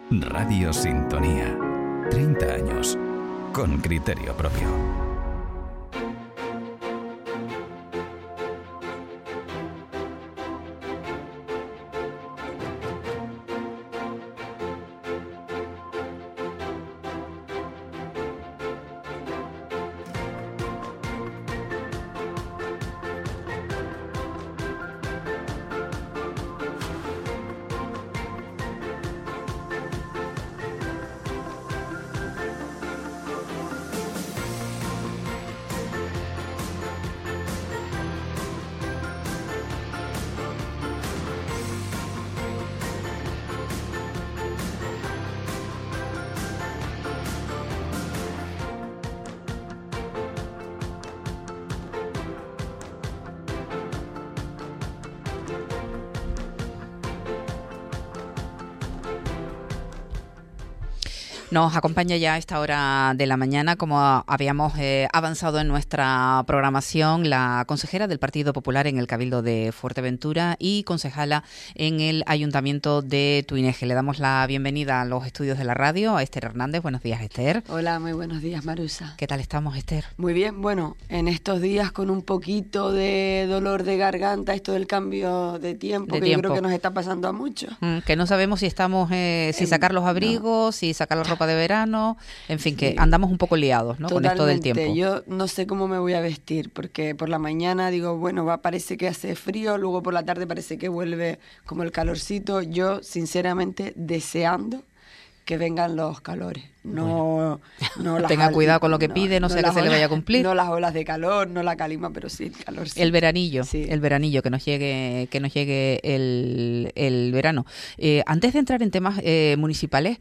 Radio Sintonía. 30 años con criterio propio. Nos acompaña ya a esta hora de la mañana, como habíamos avanzado en nuestra programación, la consejera del Partido Popular en el Cabildo de Fuerteventura y concejala en el Ayuntamiento de Tuineje. Le damos la bienvenida a los estudios de la radio a Esther Hernández. Buenos días, Esther. Hola, muy buenos días, Marusa. ¿Qué tal estamos, Esther? Muy bien, bueno, en estos días con un poquito de dolor de garganta, esto del cambio de tiempo, yo creo que nos está pasando a muchos. Que no sabemos si estamos, si sacar los abrigos, si sacar la ropa de verano, en fin, que andamos un poco liados, ¿no? Totalmente. Con esto del tiempo. Yo no sé cómo me voy a vestir, porque por la mañana digo, bueno, parece que hace frío, luego por la tarde parece que vuelve como el calorcito. Yo, sinceramente, deseando que vengan los calores. No tenga cuidado con lo que pide, no sea que se le vaya a cumplir. No las olas de calor, no la calima, pero sí el calor. Sí. El veranillo, sí. El veranillo, que nos llegue el verano. Antes de entrar en temas municipales,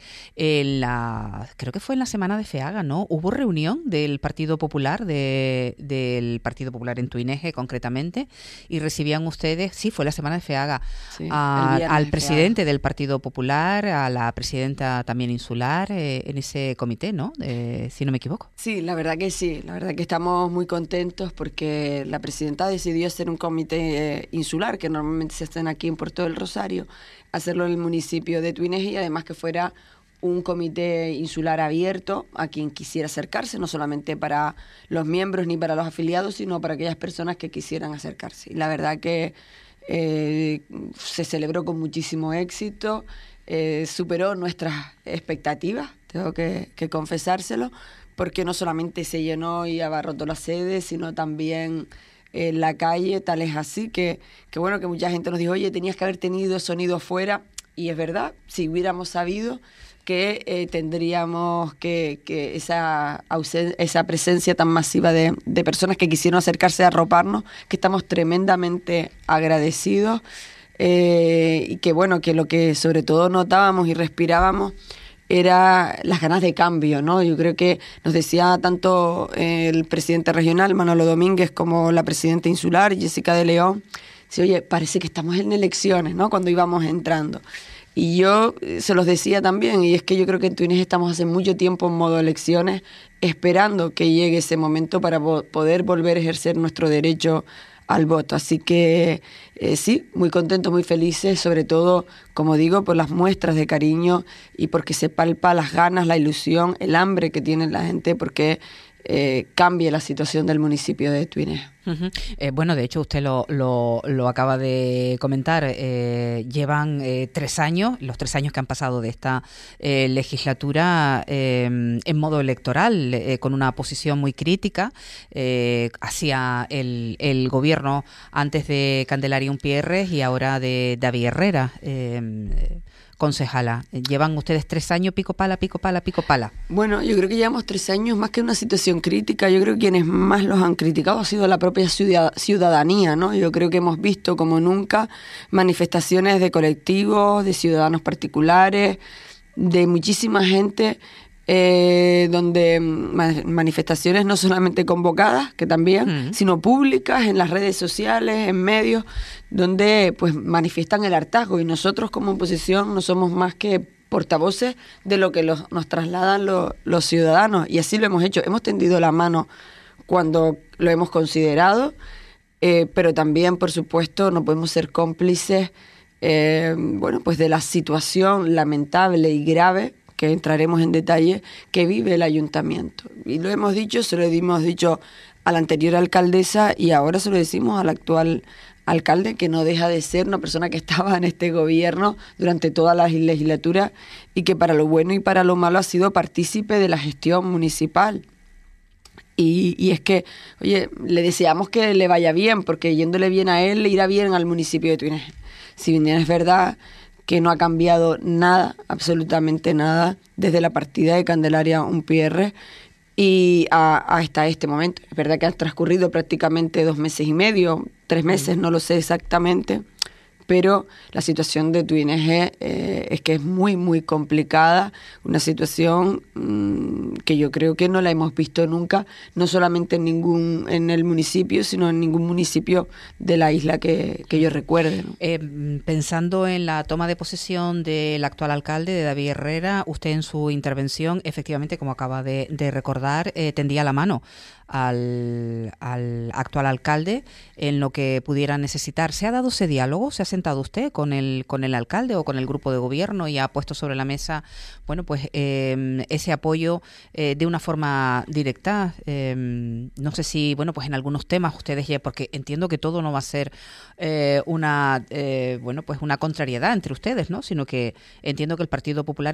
creo que fue en la semana de FEAGA, ¿no? Hubo reunión del Partido Popular, del Partido Popular en Tuineje concretamente, y recibían ustedes, sí, fue la semana de FEAGA, sí, al presidente del Partido Popular, a la presidenta también insular, en ese comité, ¿no? Si no me equivoco. Sí, la verdad que sí. La verdad que estamos muy contentos porque la presidenta decidió hacer un comité insular, que normalmente se hacen aquí en Puerto del Rosario, hacerlo en el municipio de Tuineje y además que fuera un comité insular abierto a quien quisiera acercarse, no solamente para los miembros ni para los afiliados, sino para aquellas personas que quisieran acercarse. Y la verdad que se celebró con muchísimo éxito, superó nuestras expectativas, tengo que confesárselo, porque no solamente se llenó y abarrotó la sede, sino también la calle, tal es así que bueno, que mucha gente nos dijo, oye, tenías que haber tenido sonido afuera, y es verdad, si hubiéramos sabido que tendríamos que esa presencia tan masiva de personas que quisieron acercarse a arroparnos, que estamos tremendamente agradecidos, y que bueno, que lo que sobre todo notábamos y respirábamos era las ganas de cambio, ¿no? Yo creo que nos decía tanto el presidente regional, Manolo Domínguez, como la presidenta insular, Jessica de León, dice, oye, parece que estamos en elecciones, ¿no? Cuando íbamos entrando. Y yo se los decía también, y es que yo creo que en Tuineje estamos hace mucho tiempo en modo elecciones, esperando que llegue ese momento para poder volver a ejercer nuestro derecho al voto. Así que sí, muy contentos, muy felices, sobre todo, como digo, por las muestras de cariño y porque se palpa las ganas, la ilusión, el hambre que tiene la gente porque cambie la situación del municipio de Tuineje. Uh-huh. Bueno, de hecho usted lo acaba de comentar, llevan 3 años, los 3 años que han pasado de esta legislatura en modo electoral, con una posición muy crítica hacia el gobierno antes de Candelaria Umpierres y ahora de David Herrera. Concejala, llevan ustedes 3 años pico pala. Bueno, yo creo que llevamos 3 años más que una situación crítica. Yo creo que quienes más los han criticado ha sido la propia ciudadanía, ¿no? Yo creo que hemos visto como nunca manifestaciones de colectivos, de ciudadanos particulares, de muchísima gente, donde manifestaciones no solamente convocadas, que también, sino públicas, en las redes sociales, en medios, donde pues manifiestan el hartazgo, y nosotros como oposición no somos más que portavoces de lo que nos trasladan los ciudadanos, y así lo hemos hecho. Hemos tendido la mano cuando lo hemos considerado, pero también, por supuesto, no podemos ser cómplices bueno, pues de la situación lamentable y grave, que entraremos en detalle, que vive el ayuntamiento. Y lo hemos dicho, se lo hemos dicho a la anterior alcaldesa y ahora se lo decimos al actual alcalde, que no deja de ser una persona que estaba en este gobierno durante toda la legislatura y que para lo bueno y para lo malo ha sido partícipe de la gestión municipal. Y es que, oye, le deseamos que le vaya bien, porque yéndole bien a él, le irá bien al municipio de Túnez. Si bien es verdad que no ha cambiado nada, absolutamente nada, desde la partida de Candelaria Umpierre y hasta este momento. Es verdad que han transcurrido prácticamente 2 meses y medio, 3 meses, no lo sé exactamente, pero la situación de Túnez es que es muy, muy complicada, una situación que yo creo que no la hemos visto nunca, no solamente en el municipio, sino en ningún municipio de la isla que yo recuerde, ¿no? Pensando en la toma de posesión del actual alcalde, de David Herrera, usted en su intervención, efectivamente, como acaba de recordar, tendía la mano al actual alcalde en lo que pudiera necesitar. ¿Se ha dado ese diálogo? ¿Se ha sentado usted con el alcalde o con el grupo de gobierno y ha puesto sobre la mesa, bueno, pues ese apoyo de una forma directa? No sé si, bueno, pues en algunos temas ustedes ya, porque entiendo que todo no va a ser una contrariedad entre ustedes, ¿no? Sino que entiendo que el Partido Popular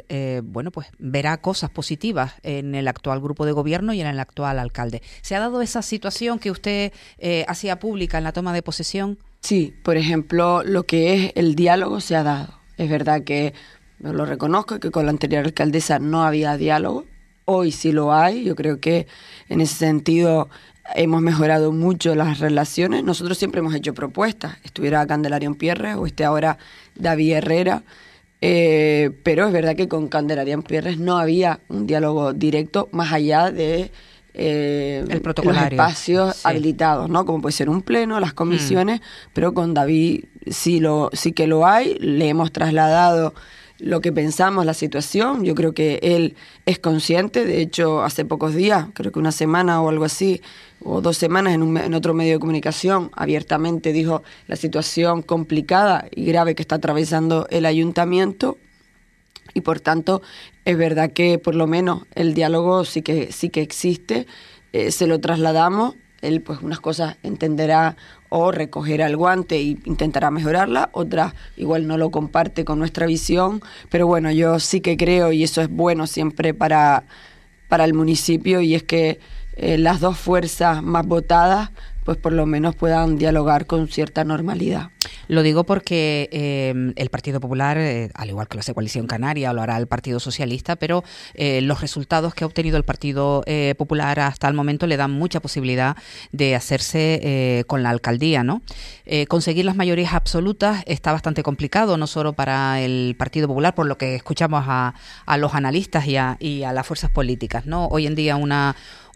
verá cosas positivas en el actual grupo de gobierno y en el actual alcalde. ¿Se ha dado esa situación que usted hacía pública en la toma de posesión? Sí, por ejemplo, lo que es el diálogo se ha dado. Es verdad que lo reconozco, que con la anterior alcaldesa no había diálogo. Hoy sí lo hay. Yo creo que en ese sentido hemos mejorado mucho las relaciones. Nosotros siempre hemos hecho propuestas. Estuviera Candelaria Umpierre o ahora David Herrera. Pero es verdad que con Candelaria Umpierre no había un diálogo directo más allá de el los protocolario, espacios sí, habilitados, ¿no? Como puede ser un pleno, las comisiones, pero con David sí que lo hay. Le hemos trasladado lo que pensamos, la situación. Yo creo que él es consciente. De hecho, hace pocos días, creo que una semana o algo así, o 2 semanas, en otro medio de comunicación, abiertamente dijo la situación complicada y grave que está atravesando el ayuntamiento. Y por tanto, es verdad que por lo menos el diálogo sí que existe, se lo trasladamos, él pues unas cosas entenderá o recogerá el guante e intentará mejorarla, otras igual no lo comparte con nuestra visión, pero bueno, yo sí que creo, y eso es bueno siempre para el municipio, y es que las 2 fuerzas más votadas pues por lo menos puedan dialogar con cierta normalidad. Lo digo porque el Partido Popular, al igual que la Coalición Canaria, lo hará el Partido Socialista, pero los resultados que ha obtenido el Partido Popular hasta el momento le dan mucha posibilidad de hacerse con la alcaldía, ¿no? Conseguir las mayorías absolutas está bastante complicado, no solo para el Partido Popular, por lo que escuchamos a los analistas y a las fuerzas políticas, ¿no? Hoy en día una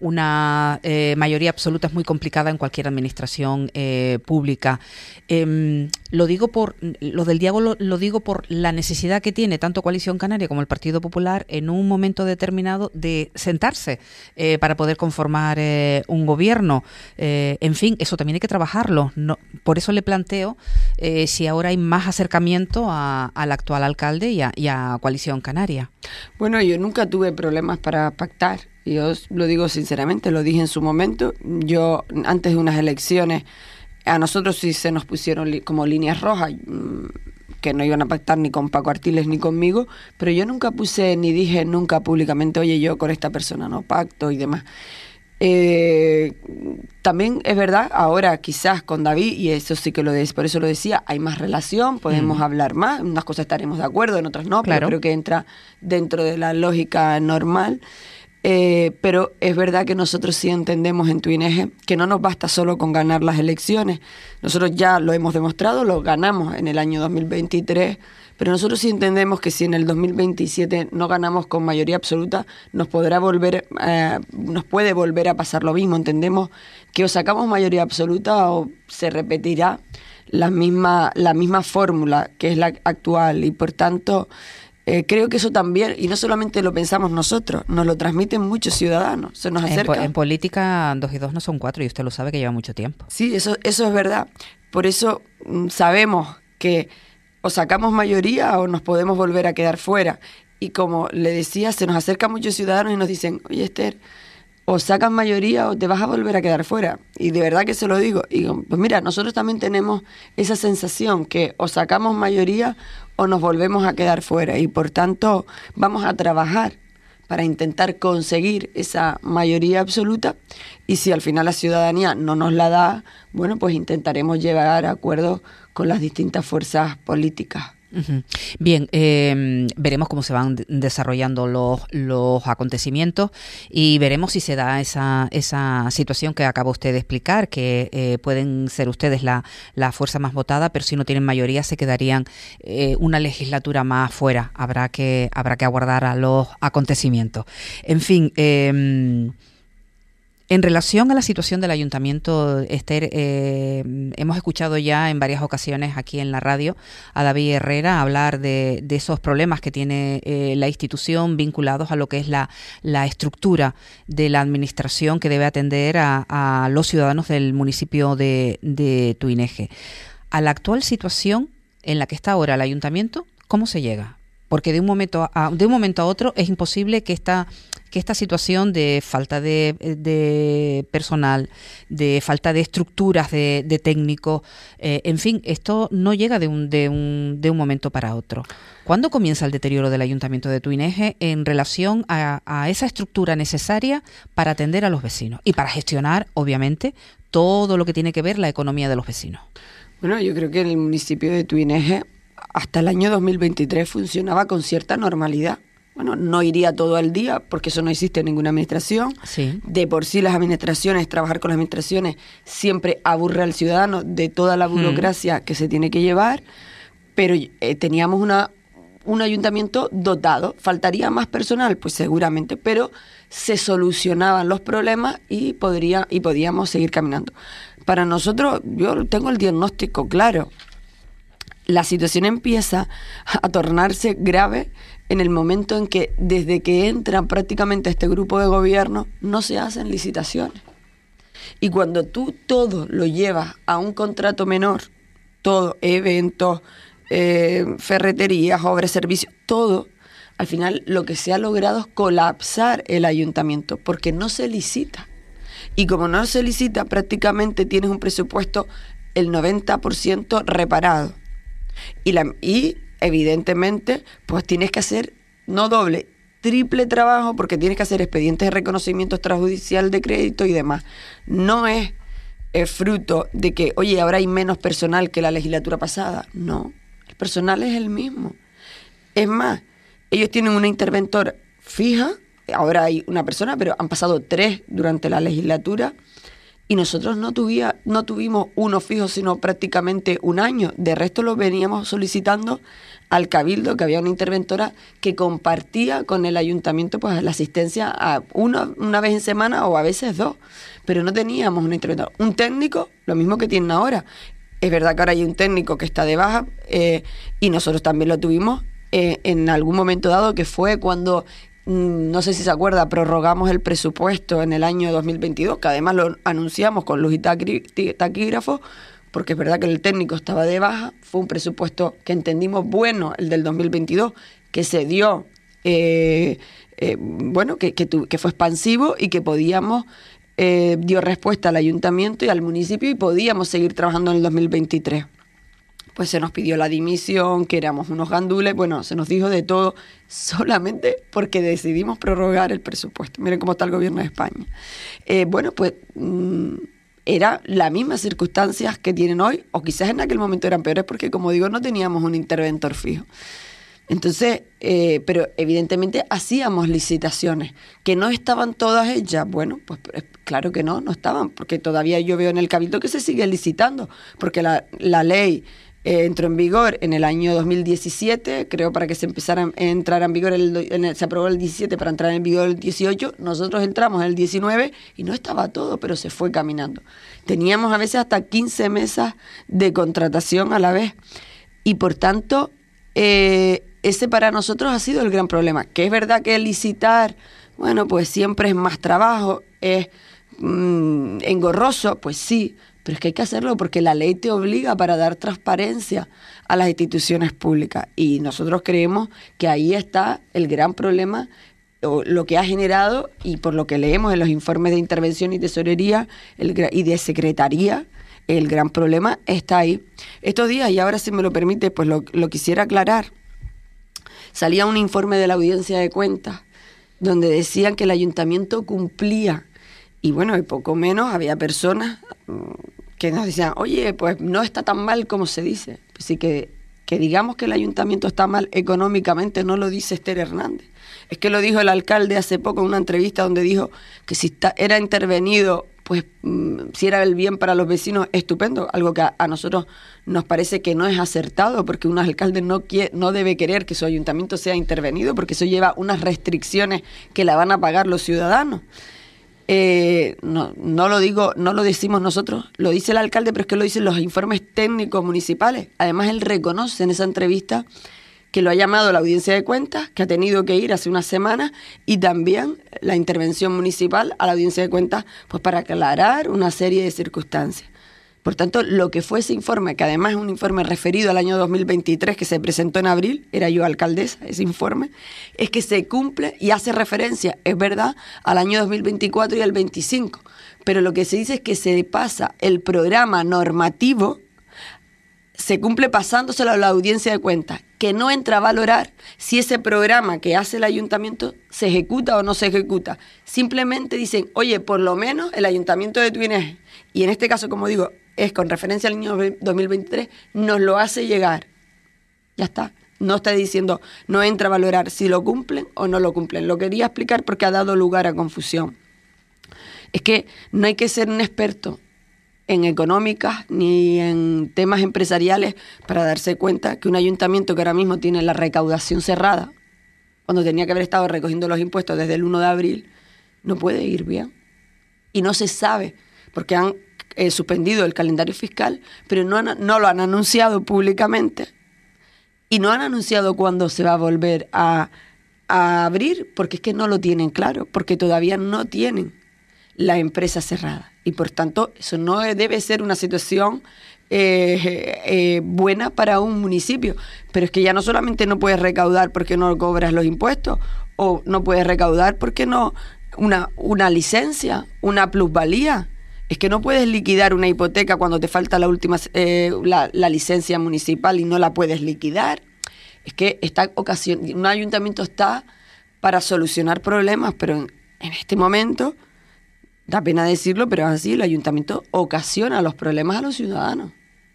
mayoría absoluta es muy complicada en cualquier administración pública. Lo digo por lo del diálogo, lo digo por la necesidad que tiene tanto Coalición Canaria como el Partido Popular en un momento determinado de sentarse para poder conformar un gobierno. En fin, eso también hay que trabajarlo. No, por eso le planteo si ahora hay más acercamiento al actual alcalde y a Coalición Canaria. Bueno, yo nunca tuve problemas para pactar. Yo lo digo sinceramente, lo dije en su momento. Yo, antes de unas elecciones, a nosotros sí se nos pusieron como líneas rojas, que no iban a pactar ni con Paco Artiles ni conmigo, pero yo nunca puse ni dije nunca públicamente, oye, yo con esta persona no pacto y demás. También es verdad, ahora quizás con David, y eso sí que por eso lo decía, hay más relación, podemos hablar más, en unas cosas estaremos de acuerdo, en otras no, claro, pero creo que entra dentro de la lógica normal. Pero es verdad que nosotros sí entendemos en Tuineje que no nos basta solo con ganar las elecciones. Nosotros ya lo hemos demostrado, lo ganamos en el año 2023, pero nosotros sí entendemos que si en el 2027 no ganamos con mayoría absoluta, nos puede volver a pasar lo mismo. Entendemos que o sacamos mayoría absoluta o se repetirá la misma fórmula que es la actual, y por tanto creo que eso también, y no solamente lo pensamos nosotros, nos lo transmiten muchos ciudadanos, se nos acerca. En política 2 y 2 no son 4 y usted lo sabe que lleva mucho tiempo. Sí, eso es verdad. Por eso sabemos que o sacamos mayoría o nos podemos volver a quedar fuera. Y como le decía, se nos acercan muchos ciudadanos y nos dicen, oye Esther, o sacas mayoría o te vas a volver a quedar fuera. Y de verdad que se lo digo. Y digo, pues mira, nosotros también tenemos esa sensación que o sacamos mayoría o nos volvemos a quedar fuera. Y por tanto vamos a trabajar para intentar conseguir esa mayoría absoluta. Y si al final la ciudadanía no nos la da, bueno, pues intentaremos llegar a acuerdos con las distintas fuerzas políticas. Uh-huh. Bien, veremos cómo se van desarrollando los acontecimientos y veremos si se da esa situación que acaba usted de explicar, que pueden ser ustedes la fuerza más votada, pero si no tienen mayoría se quedarían una legislatura más fuera. Habrá que aguardar a los acontecimientos. En fin, en relación a la situación del ayuntamiento, Esther, hemos escuchado ya en varias ocasiones aquí en la radio a David Herrera hablar de esos problemas que tiene la institución vinculados a lo que es la estructura de la administración que debe atender a los ciudadanos del municipio de Tuineje. A la actual situación en la que está ahora el ayuntamiento, ¿cómo se llega? Porque de un momento a otro es imposible que esta situación de falta de personal, de falta de estructuras de técnicos, en fin, esto no llega de un momento para otro. ¿Cuándo comienza el deterioro del Ayuntamiento de Tuineje en relación a esa estructura necesaria para atender a los vecinos y para gestionar, obviamente, todo lo que tiene que ver la economía de los vecinos? Bueno, yo creo que en el municipio de Tuineje hasta el año 2023 funcionaba con cierta normalidad. Bueno, no iría todo al día porque eso no existe en ninguna administración. Sí. De por sí las administraciones, trabajar con las administraciones siempre aburre al ciudadano de toda la burocracia que se tiene que llevar, pero teníamos un ayuntamiento dotado. ¿Faltaría más personal? Pues seguramente, pero se solucionaban los problemas y podíamos seguir caminando. Para nosotros, yo tengo el diagnóstico claro. La situación empieza a tornarse grave en el momento en que, desde que entra prácticamente este grupo de gobierno, no se hacen licitaciones. Y cuando tú todo lo llevas a un contrato menor, todo, eventos, ferreterías, obras, servicios, todo, al final lo que se ha logrado es colapsar el ayuntamiento, porque no se licita. Y como no se licita, prácticamente tienes un presupuesto el 90% reparado. Y evidentemente, pues tienes que hacer no doble, triple trabajo, porque tienes que hacer expedientes de reconocimiento extrajudicial de crédito y demás. No es fruto de que, oye, ahora hay menos personal que la legislatura pasada. No, el personal es el mismo. Es más, ellos tienen una interventora fija, ahora hay una persona, pero han pasado 3 durante la legislatura. Y nosotros no tuvimos uno fijo, sino prácticamente un año. De resto lo veníamos solicitando al Cabildo, que había una interventora que compartía con el ayuntamiento pues la asistencia a una vez en semana o a veces 2. Pero no teníamos una interventora. Un técnico, lo mismo que tienen ahora. Es verdad que ahora hay un técnico que está de baja y nosotros también lo tuvimos en algún momento dado, que fue cuando... No sé si se acuerda, prorrogamos el presupuesto en el año 2022, que además lo anunciamos con luz y taquígrafo, porque es verdad que el técnico estaba de baja. Fue un presupuesto que entendimos bueno, el del 2022, que se dio, que fue expansivo y que dio respuesta al ayuntamiento y al municipio y podíamos seguir trabajando en el 2023. Pues se nos pidió la dimisión, que éramos unos gandules, bueno, se nos dijo de todo, solamente porque decidimos prorrogar el presupuesto. Miren cómo está el gobierno de España. Era las mismas circunstancias que tienen hoy, o quizás en aquel momento eran peores, porque como digo, no teníamos un interventor fijo. Entonces, pero evidentemente hacíamos licitaciones, que no estaban todas hechas. Bueno, pues claro que no estaban, porque todavía yo veo en el Cabildo que se sigue licitando, porque la ley... entró en vigor en el año 2017, creo, para que se empezara a entrar en vigor, se aprobó el 17 para entrar en vigor el 18, nosotros entramos en el 19 y no estaba todo, pero se fue caminando. Teníamos a veces hasta 15 mesas de contratación a la vez y por tanto ese para nosotros ha sido el gran problema, que es verdad que licitar, bueno, pues siempre es más trabajo, es engorroso, pues sí, pero es que hay que hacerlo porque la ley te obliga para dar transparencia a las instituciones públicas. Y nosotros creemos que ahí está el gran problema, o lo que ha generado, y por lo que leemos en los informes de intervención y tesorería y de secretaría, el gran problema está ahí. Estos días, y ahora si me lo permite, pues lo quisiera aclarar, salía un informe de la Audiencia de Cuentas donde decían que el ayuntamiento cumplía. Y bueno, y poco menos había personas que nos decían, oye, pues no está tan mal como se dice. Así que digamos que el ayuntamiento está mal económicamente no lo dice Esther Hernández. Es que lo dijo el alcalde hace poco en una entrevista donde dijo que si era intervenido, pues si era el bien para los vecinos, estupendo. Algo que a nosotros nos parece que no es acertado, porque un alcalde no debe querer que su ayuntamiento sea intervenido, porque eso lleva unas restricciones que la van a pagar los ciudadanos. No lo decimos nosotros, lo dice el alcalde, pero es que lo dicen los informes técnicos municipales. Además, él reconoce en esa entrevista que lo ha llamado la Audiencia de Cuentas, que ha tenido que ir hace unas semanas, y también la intervención municipal a la Audiencia de Cuentas, pues para aclarar una serie de circunstancias. Por tanto, lo que fue ese informe, que además es un informe referido al año 2023 que se presentó en abril, era yo alcaldesa, ese informe, es que se cumple y hace referencia, es verdad, al año 2024 y al 25, pero lo que se dice es que se pasa el programa normativo, se cumple pasándoselo a la Audiencia de Cuentas, que no entra a valorar si ese programa que hace el ayuntamiento se ejecuta o no se ejecuta. Simplemente dicen, oye, por lo menos el ayuntamiento de Tuineje, y en este caso, como digo, es con referencia al año 2023, nos lo hace llegar. Ya está. No está diciendo, no entra a valorar si lo cumplen o no lo cumplen. Lo quería explicar porque ha dado lugar a confusión. Es que no hay que ser un experto en económicas ni en temas empresariales para darse cuenta que un ayuntamiento que ahora mismo tiene la recaudación cerrada, cuando tenía que haber estado recogiendo los impuestos desde el 1 de abril, no puede ir bien. Y no se sabe, porque han suspendido el calendario fiscal, pero no lo han anunciado públicamente y no han anunciado cuándo se va a volver a abrir, porque es que no lo tienen claro, porque todavía no tienen la empresa cerrada. Y por tanto, eso no debe ser una situación buena para un municipio. Pero es que ya no solamente no puedes recaudar porque no cobras los impuestos, o no puedes recaudar porque no una licencia, una plusvalía. Es que no puedes liquidar una hipoteca cuando te falta la última la licencia municipal y no la puedes liquidar. Es que un ayuntamiento está para solucionar problemas, pero en este momento, da pena decirlo, pero es así, el ayuntamiento ocasiona los problemas a los ciudadanos.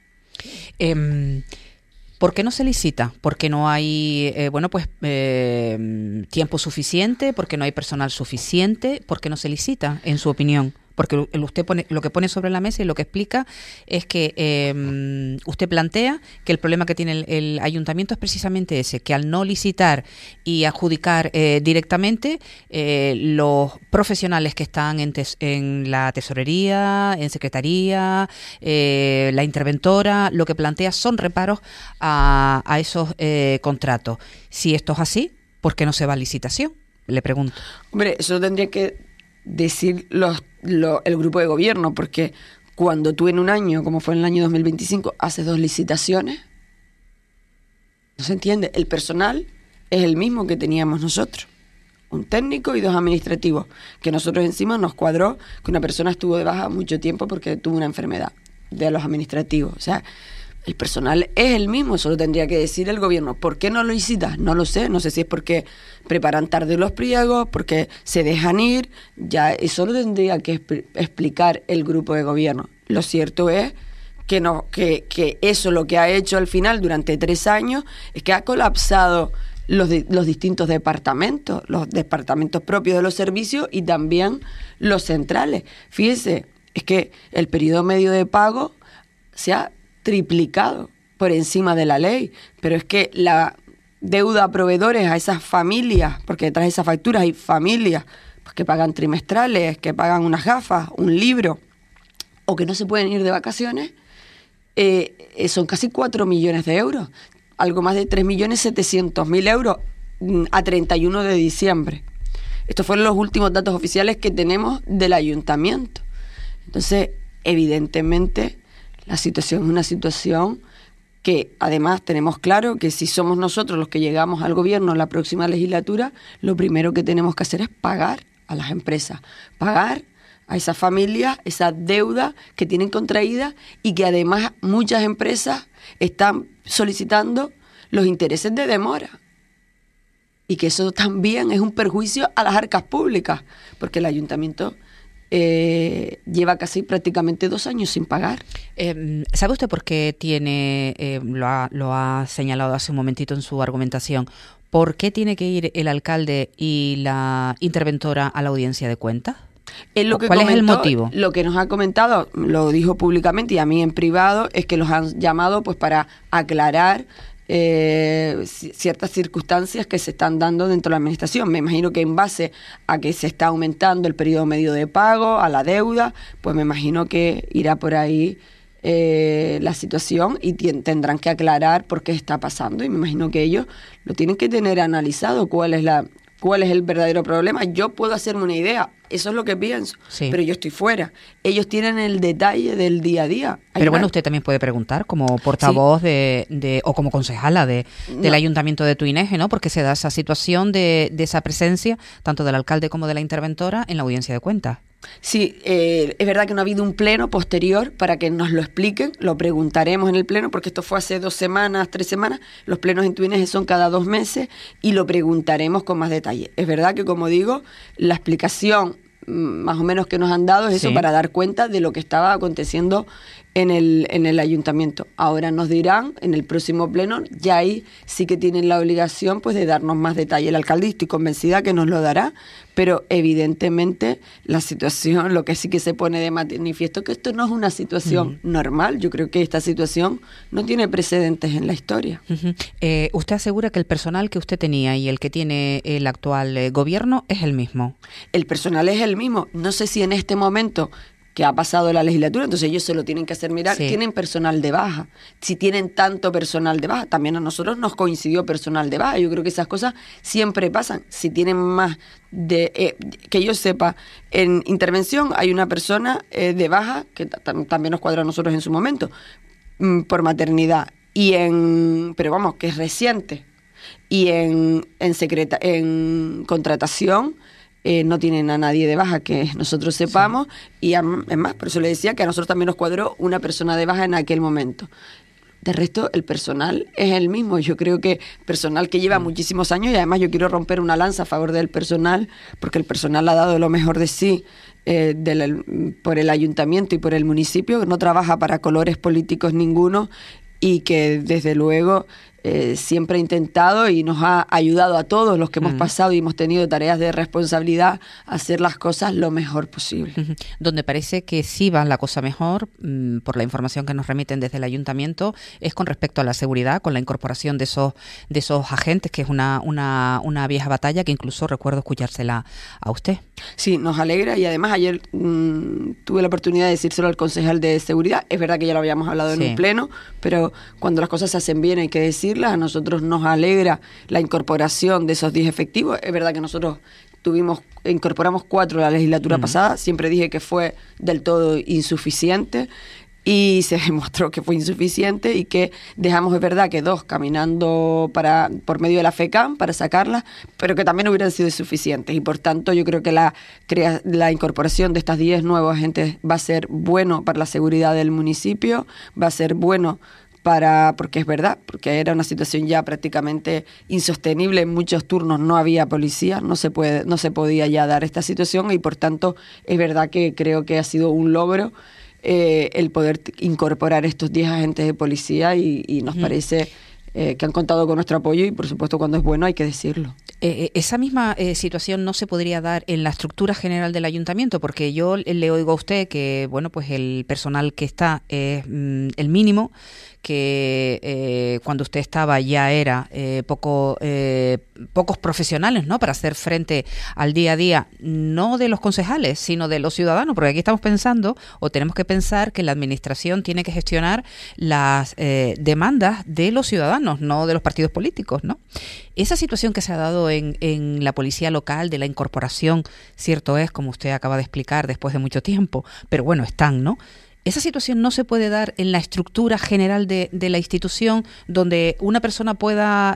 ¿Por qué no se licita? ¿Porque no hay tiempo suficiente? ¿Porque no hay personal suficiente? ¿Por qué no se licita, en su opinión? Porque usted lo que pone sobre la mesa y lo que explica es que usted plantea que el problema que tiene el ayuntamiento es precisamente ese, que al no licitar y adjudicar directamente, los profesionales que están en la tesorería, en secretaría, la interventora, lo que plantea son reparos a esos contratos. Si esto es así, ¿por qué no se va a licitación? Le pregunto. Hombre, eso tendría que decir el grupo de gobierno, porque cuando tú en un año, como fue en el año 2025, haces 2 licitaciones, no se entiende. El personal es el mismo que teníamos nosotros, un técnico y 2 administrativos, que nosotros encima nos cuadró que una persona estuvo de baja mucho tiempo porque tuvo una enfermedad de los administrativos. O sea, el personal es el mismo, eso lo tendría que decir el gobierno. ¿Por qué no lo licitas? No lo sé, no sé si es porque preparan tarde los pliegos, porque se dejan ir, ya eso lo tendría que explicar el grupo de gobierno. Lo cierto es que eso lo que ha hecho al final durante 3 años es que ha colapsado los distintos departamentos, los departamentos propios de los servicios y también los centrales. Fíjese, es que el periodo medio de pago se ha triplicado por encima de la ley, pero es que la deuda a proveedores, a esas familias, porque detrás de esas facturas hay familias pues, que pagan trimestrales, que pagan unas gafas, un libro, o que no se pueden ir de vacaciones, son casi 4 millones de euros, algo más de 3.700.000 euros a 31 de diciembre. Estos fueron los últimos datos oficiales que tenemos del ayuntamiento. Entonces, evidentemente la situación es una situación que además tenemos claro que si somos nosotros los que llegamos al gobierno en la próxima legislatura, lo primero que tenemos que hacer es pagar a las empresas, pagar a esas familias esa deuda que tienen contraída y que además muchas empresas están solicitando los intereses de demora. Y que eso también es un perjuicio a las arcas públicas, porque el ayuntamiento lleva casi prácticamente 2 años sin pagar. ¿Sabe usted por qué tiene, lo ha señalado hace un momentito en su argumentación, por qué tiene que ir el alcalde y la interventora a la audiencia de cuentas? ¿Cuál es el motivo? Lo que nos ha comentado, lo dijo públicamente y a mí en privado, es que los han llamado pues para aclarar ciertas circunstancias que se están dando dentro de la administración. Me imagino que en base a que se está aumentando el periodo medio de pago, a la deuda, pues me imagino que irá por ahí la situación y tendrán que aclarar por qué está pasando, y me imagino que ellos lo tienen que tener analizado cuál es el verdadero problema. Yo puedo hacerme una idea, eso es lo que pienso, sí, pero yo estoy fuera. Ellos tienen el detalle del día a día. Pero bueno, usted también puede preguntar como portavoz, sí, o como concejala del Ayuntamiento de Tuineje, ¿no? Porque se da esa situación de esa presencia, tanto del alcalde como de la interventora, en la audiencia de cuentas. Sí, es verdad que no ha habido un pleno posterior para que nos lo expliquen, lo preguntaremos en el pleno, porque esto fue hace 2 semanas, 3 semanas, los plenos en Tuineje son cada 2 meses y lo preguntaremos con más detalle. Es verdad que, como digo, la explicación más o menos que nos han dado es eso, sí, para dar cuenta de lo que estaba aconteciendo en el ayuntamiento. Ahora nos dirán en el próximo pleno, ya ahí sí que tienen la obligación pues de darnos más detalle. El alcalde, estoy convencida que nos lo dará, pero evidentemente la situación, lo que sí que se pone de manifiesto, que esto no es una situación normal. Yo creo que esta situación no tiene precedentes en la historia. Usted asegura que el personal que usted tenía y el que tiene el actual gobierno es el mismo. El personal es el mismo. No sé si en este momento que ha pasado la legislatura, entonces ellos se lo tienen que hacer mirar, sí, tienen personal de baja. Si tienen tanto personal de baja, también a nosotros nos coincidió personal de baja. Yo creo que esas cosas siempre pasan. Si tienen más que yo sepa, en intervención hay una persona de baja, que también nos cuadra a nosotros en su momento, por maternidad, pero vamos, que es reciente. Y en contratación, no tienen a nadie de baja que nosotros sepamos, sí, y es más, por eso le decía que a nosotros también nos cuadró una persona de baja en aquel momento. De resto, el personal es el mismo. Yo creo que personal que lleva muchísimos años, y además yo quiero romper una lanza a favor del personal, porque el personal ha dado lo mejor de sí por el ayuntamiento y por el municipio, que no trabaja para colores políticos ninguno y que desde luego siempre ha intentado y nos ha ayudado a todos los que hemos pasado y hemos tenido tareas de responsabilidad a hacer las cosas lo mejor posible. Donde parece que sí va la cosa mejor, por la información que nos remiten desde el ayuntamiento, es con respecto a la seguridad, con la incorporación de esos agentes, que es una vieja batalla que incluso recuerdo escuchársela a usted. Sí, nos alegra, y además ayer tuve la oportunidad de decírselo al concejal de seguridad. Es verdad que ya lo habíamos hablado en un pleno, pero cuando las cosas se hacen bien hay que decirlas. A nosotros nos alegra la incorporación de esos 10 efectivos. Es verdad que nosotros incorporamos 4 la legislatura pasada. Siempre dije que fue del todo insuficiente, y se demostró que fue insuficiente, y que dejamos, es verdad, que 2 caminando por medio de la FECAM para sacarlas, pero que también hubieran sido suficientes, y por tanto yo creo que la incorporación de estas 10 nuevos agentes va a ser bueno para la seguridad del municipio, va a ser bueno porque es verdad, porque era una situación ya prácticamente insostenible. En muchos turnos no había policía, no se podía ya dar esta situación, y por tanto es verdad que creo que ha sido un logro el poder incorporar estos 10 agentes de policía, y nos parece que han contado con nuestro apoyo, y por supuesto cuando es bueno hay que decirlo. Esa misma situación no se podría dar en la estructura general del ayuntamiento, porque yo le oigo a usted que bueno, pues el personal que está es el mínimo, que cuando usted estaba ya era pocos profesionales, ¿no?, para hacer frente al día a día, no de los concejales, sino de los ciudadanos, porque aquí estamos pensando, o tenemos que pensar, que la administración tiene que gestionar las demandas de los ciudadanos, no de los partidos políticos, ¿no? Esa situación que se ha dado en la policía local, de la incorporación, cierto es, como usted acaba de explicar, después de mucho tiempo, pero bueno, están, ¿no? ¿esa situación no se puede dar en la estructura general de la institución, donde una persona pueda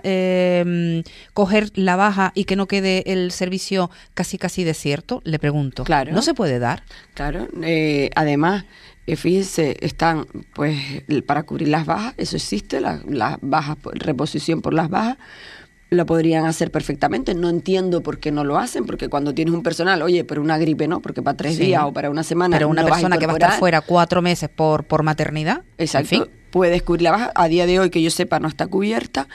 coger la baja y que no quede el servicio casi desierto? Le pregunto. Claro. ¿No se puede dar? Claro. Además, fíjese, están, pues, para cubrir las bajas, eso existe, las bajas, reposición por las bajas, lo podrían hacer perfectamente. No entiendo por qué no lo hacen, porque cuando tienes un personal, oye, pero una gripe no, porque para 3 días o para una semana. Pero una no persona que va a estar fuera 4 meses por maternidad. Exacto. En fin. Puedes cubrir la baja. A día de hoy, que yo sepa, no está cubierta.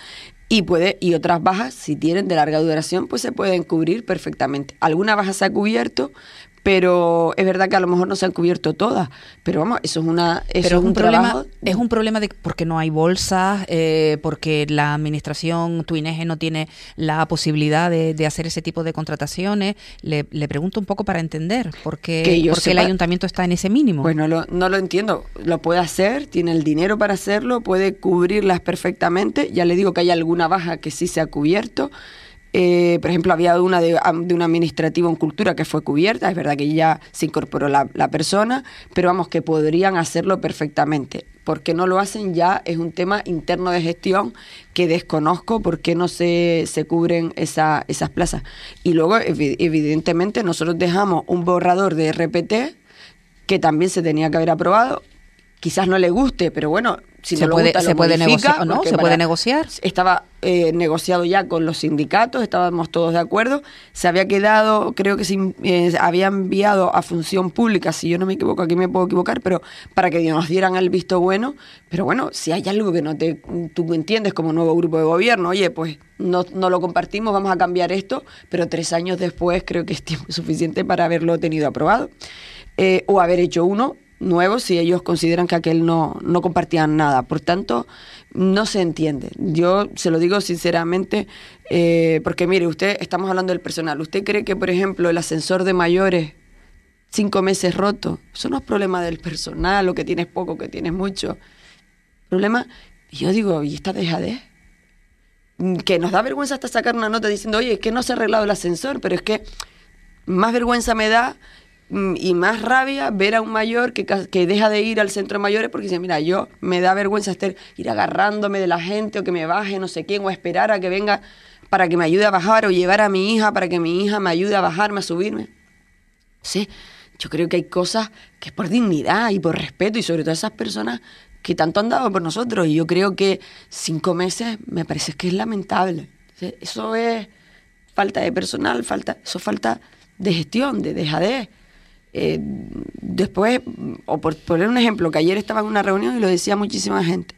Y otras bajas, si tienen de larga duración, pues se pueden cubrir perfectamente. Alguna baja se ha cubierto, pero es verdad que a lo mejor no se han cubierto todas. Pero vamos, eso es un problema. Es un problema de porque no hay bolsas, porque la administración Twinege no tiene la posibilidad de hacer ese tipo de contrataciones. Le pregunto un poco para entender por qué el ayuntamiento está en ese mínimo. Pues no lo entiendo. Lo puede hacer, tiene el dinero para hacerlo, puede cubrirlas perfectamente. Ya le digo que hay alguna baja que sí se ha cubierto. Por ejemplo, había una de un administrativo en cultura que fue cubierta. Es verdad que ya se incorporó la persona, pero vamos, que podrían hacerlo perfectamente. ¿Por qué no lo hacen? Ya es un tema interno de gestión que desconozco por qué no se cubren esas plazas. Y luego, evidentemente, nosotros dejamos un borrador de RPT que también se tenía que haber aprobado. Quizás no le guste, pero bueno, si no le gusta, se puede negociar, ¿no? Se puede negociar. Estaba negociado ya con los sindicatos, estábamos todos de acuerdo. Se había quedado, creo que había enviado a Función Pública, si yo no me equivoco, aquí me puedo equivocar, pero para que nos dieran el visto bueno. Pero bueno, si hay algo que tú entiendes como nuevo grupo de gobierno, oye, pues no lo compartimos, vamos a cambiar esto, pero 3 años después creo que es tiempo suficiente para haberlo tenido aprobado. O haber hecho uno nuevo si ellos consideran que aquel no compartían nada. Por tanto, no se entiende. Yo se lo digo sinceramente, porque mire, estamos hablando del personal. ¿Usted cree que, por ejemplo, el ascensor de mayores, 5 meses roto, eso no es problema del personal, o que tienes poco, que tienes mucho? Problema, yo digo, ¿y esta dejadez? Que nos da vergüenza hasta sacar una nota diciendo, oye, es que no se ha arreglado el ascensor, pero es que más vergüenza me da y más rabia ver a un mayor que deja de ir al centro de mayores porque dice, mira, yo me da vergüenza ir agarrándome de la gente o que me baje no sé quién o esperar a que venga para que me ayude a bajar o llevar a mi hija para que mi hija me ayude a bajarme, a subirme. Sí, yo creo que hay cosas que es por dignidad y por respeto y sobre todo esas personas que tanto han dado por nosotros, y yo creo que 5 meses me parece que es lamentable. ¿Sí? Eso es falta de personal, falta de gestión, de dejadez. Después, o por poner un ejemplo, que ayer estaba en una reunión y lo decía muchísima gente,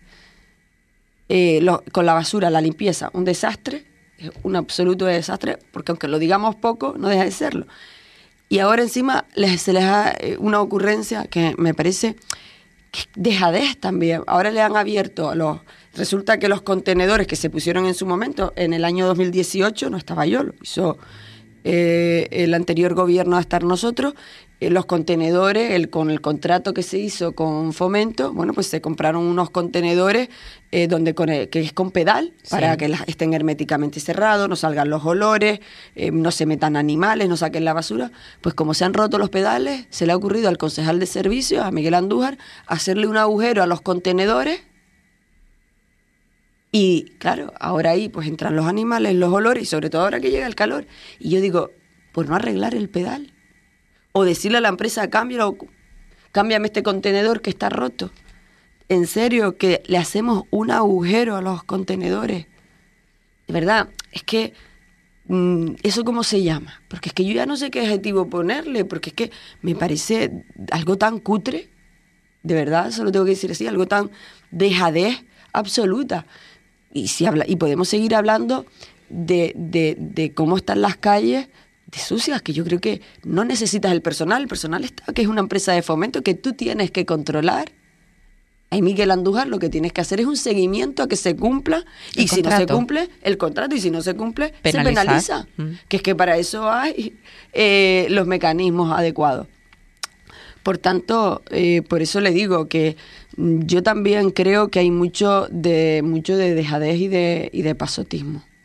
con la basura, la limpieza, un desastre, un absoluto desastre, porque aunque lo digamos poco, no deja de serlo. Y ahora encima se les da una ocurrencia que me parece que es dejadez también. Ahora le han abierto resulta que los contenedores que se pusieron en su momento, en el año 2018, no estaba yo, lo hizo el anterior gobierno a estar nosotros, los contenedores, con el contrato que se hizo con Fomento, bueno, pues se compraron unos contenedores que es con pedal, para que estén herméticamente cerrados, no salgan los olores, no se metan animales, no saquen la basura. Pues como se han roto los pedales, se le ha ocurrido al concejal de servicios, a Miguel Andújar, hacerle un agujero a los contenedores. Y claro, ahora ahí pues entran los animales, los olores y sobre todo ahora que llega el calor. Y yo digo, ¿por no arreglar el pedal? O decirle a la empresa, cámbiame este contenedor que está roto. En serio, que le hacemos un agujero a los contenedores. De verdad, es que ¿eso cómo se llama? Porque es que yo ya no sé qué adjetivo ponerle, porque es que me parece algo tan cutre, de verdad, solo tengo que decir así, algo tan dejadez absoluta. Y podemos seguir hablando de cómo están las calles de sucias, que yo creo que no necesitas el personal está, que es una empresa de Fomento que tú tienes que controlar. Ahí Miguel Andújar lo que tienes que hacer es un seguimiento a que se cumpla, y si no se cumple, el contrato, y si no se cumple, se penaliza. Que es que para eso hay los mecanismos adecuados. Por tanto, por eso le digo que yo también creo que hay mucho de dejadez y de pasotismo.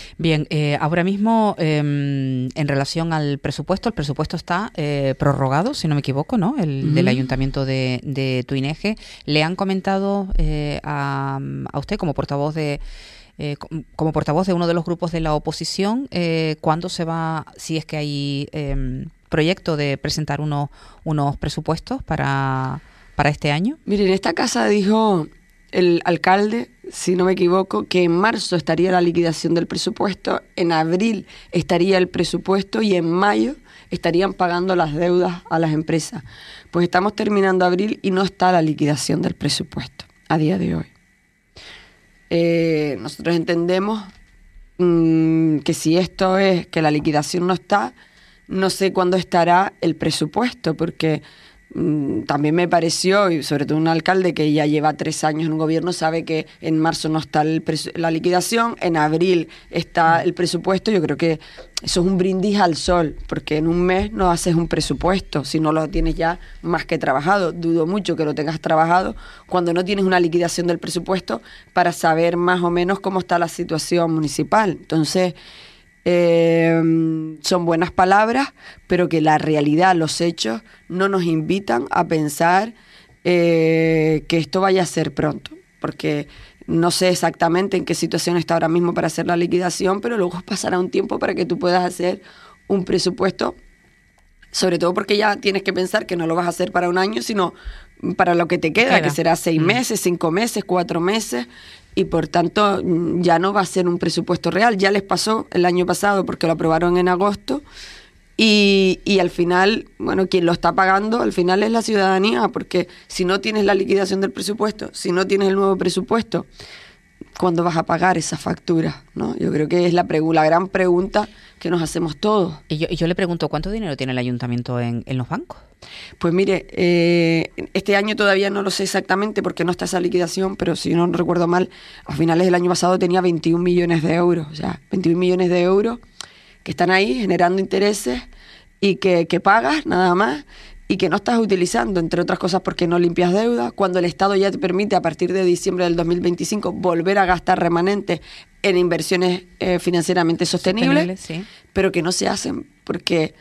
Bien, ahora mismo en relación al presupuesto, el presupuesto está prorrogado, si no me equivoco, ¿no? El del Ayuntamiento de Tuineje. ¿Le han comentado a usted como portavoz de uno de los grupos de la oposición cuándo se va, si es que hay proyecto de presentar unos presupuestos para este año? Mire, en esta casa dijo el alcalde, si no me equivoco, que en marzo estaría la liquidación del presupuesto, en abril estaría el presupuesto y en mayo estarían pagando las deudas a las empresas. Pues estamos terminando abril y no está la liquidación del presupuesto a día de hoy. Nosotros entendemos que si esto es que la liquidación no está, no sé cuándo estará el presupuesto, porque también me pareció, y sobre todo un alcalde que ya lleva 3 años en un gobierno, sabe que en marzo no está la liquidación, en abril está el presupuesto. Yo creo que eso es un brindis al sol, porque en un mes no haces un presupuesto si no lo tienes ya más que trabajado. Dudo mucho que lo tengas trabajado cuando no tienes una liquidación del presupuesto para saber más o menos cómo está la situación municipal. Entonces, son buenas palabras, pero que la realidad, los hechos, no nos invitan a pensar que esto vaya a ser pronto, porque no sé exactamente en qué situación está ahora mismo para hacer la liquidación, pero luego pasará un tiempo para que tú puedas hacer un presupuesto, sobre todo porque ya tienes que pensar que no lo vas a hacer para un año, sino para lo que te queda, que será 6 meses, 5 meses, 4 meses, y por tanto ya no va a ser un presupuesto real. Ya les pasó el año pasado porque lo aprobaron en agosto y al final, bueno, quien lo está pagando al final es la ciudadanía, porque si no tienes la liquidación del presupuesto, si no tienes el nuevo presupuesto, ¿cuándo vas a pagar esa factura? ¿No? Yo creo que es la gran pregunta que nos hacemos todos. Y yo le pregunto, ¿cuánto dinero tiene el ayuntamiento en los bancos? Pues mire, este año todavía no lo sé exactamente porque no está esa liquidación, pero si no recuerdo mal, a finales del año pasado tenía 21 millones de euros. O sea, 21 millones de euros que están ahí generando intereses y que pagas nada más y que no estás utilizando, entre otras cosas porque no limpias deuda, cuando el Estado ya te permite a partir de diciembre del 2025 volver a gastar remanentes en inversiones financieramente sostenibles, sí, pero que no se hacen porque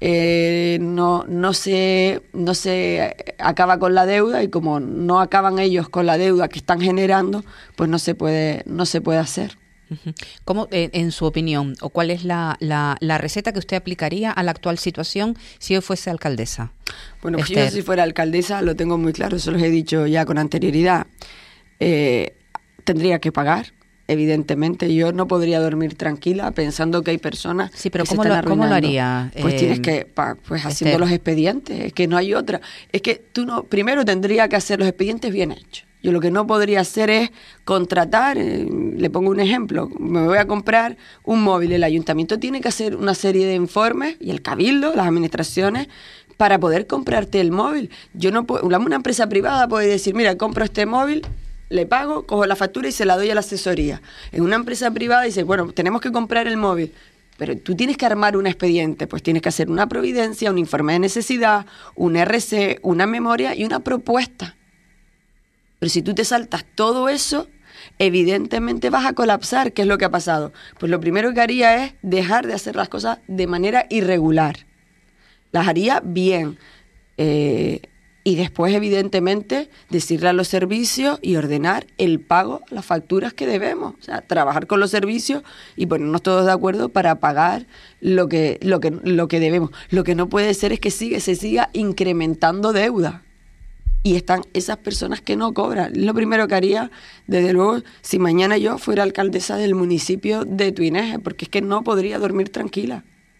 no se acaba con la deuda, y como no acaban ellos con la deuda que están generando, pues no se puede hacer. ¿Cómo, en su opinión, o cuál es la receta que usted aplicaría a la actual situación si hoy fuese alcaldesa? Bueno, pues yo si fuera alcaldesa lo tengo muy claro, eso los he dicho ya con anterioridad. Tendría que pagar, evidentemente. Yo no podría dormir tranquila pensando que hay personas sí, pero que se están arruinando. ¿cómo lo haría? Pues tienes que, pues haciendo los expedientes, es que no hay otra. Es que primero tendría que hacer los expedientes bien hechos. Yo lo que no podría hacer es contratar, le pongo un ejemplo, me voy a comprar un móvil, el ayuntamiento tiene que hacer una serie de informes, y el cabildo, las administraciones, para poder comprarte el móvil. Yo no puedo, una empresa privada puede decir, mira, compro este móvil, le pago, cojo la factura y se la doy a la asesoría. En una empresa privada dice, bueno, tenemos que comprar el móvil, pero tú tienes que armar un expediente, pues tienes que hacer una providencia, un informe de necesidad, un RC, una memoria y una propuesta. Pero si tú te saltas todo eso, evidentemente vas a colapsar. ¿Qué es lo que ha pasado? Pues lo primero que haría es dejar de hacer las cosas de manera irregular. Las haría bien. Y después, evidentemente, decirle a los servicios y ordenar el pago, las facturas que debemos. O sea, trabajar con los servicios y ponernos todos de acuerdo para pagar lo que debemos. Lo que no puede ser es que se siga incrementando deuda. Y están esas personas que no cobran. Lo primero que haría, desde luego, si mañana yo fuera alcaldesa del municipio de Tuineje, porque es que no podría dormir tranquila.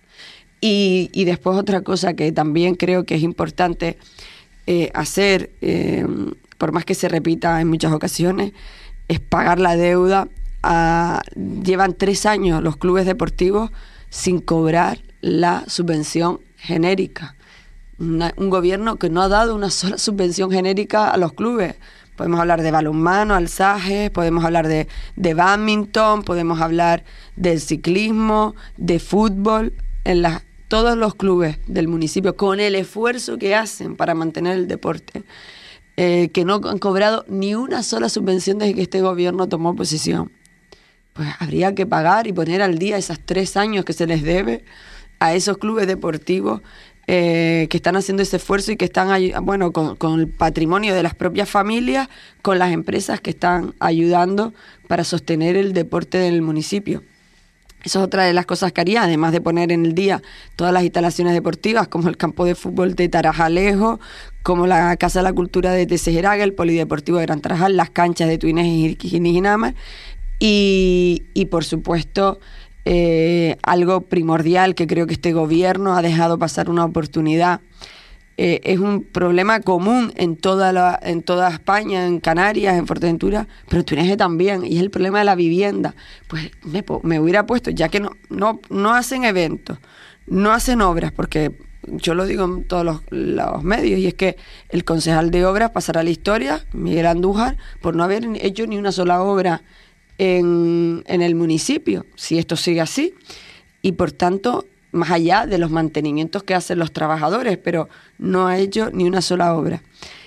Y después otra cosa que también creo que es importante hacer, por más que se repita en muchas ocasiones, es pagar la deuda. Llevan 3 años los clubes deportivos sin cobrar la subvención genérica. Un gobierno que no ha dado una sola subvención genérica a los clubes. Podemos hablar de balonmano, alzaje, podemos hablar de bádminton, podemos hablar del ciclismo, de fútbol, todos los clubes del municipio, con el esfuerzo que hacen para mantener el deporte, que no han cobrado ni una sola subvención desde que este gobierno tomó posesión. pues habría que pagar y poner al día esos 3 años que se les debe a esos clubes deportivos que están haciendo ese esfuerzo y que están, bueno, con el patrimonio de las propias familias, con las empresas que están ayudando para sostener el deporte del municipio. Esa es otra de las cosas que haría, además de poner en el día todas las instalaciones deportivas, como el campo de fútbol de Tarajalejo, como la Casa de la Cultura de Tejeraga, el Polideportivo de Gran Tarajal, las canchas de Tuines y Quijinamar, y por supuesto algo primordial que creo que este gobierno ha dejado pasar una oportunidad. Es un problema común en toda España, en Canarias, en Fuerteventura, pero en Túnez también, y es el problema de la vivienda. Pues me hubiera puesto, ya que no hacen eventos, no hacen obras, porque yo lo digo en todos los medios, y es que el concejal de obras pasará a la historia, Miguel Andújar, por no haber hecho ni una sola obra en el municipio, si esto sigue así, y por tanto, más allá de los mantenimientos que hacen los trabajadores, pero no ha hecho ni una sola obra.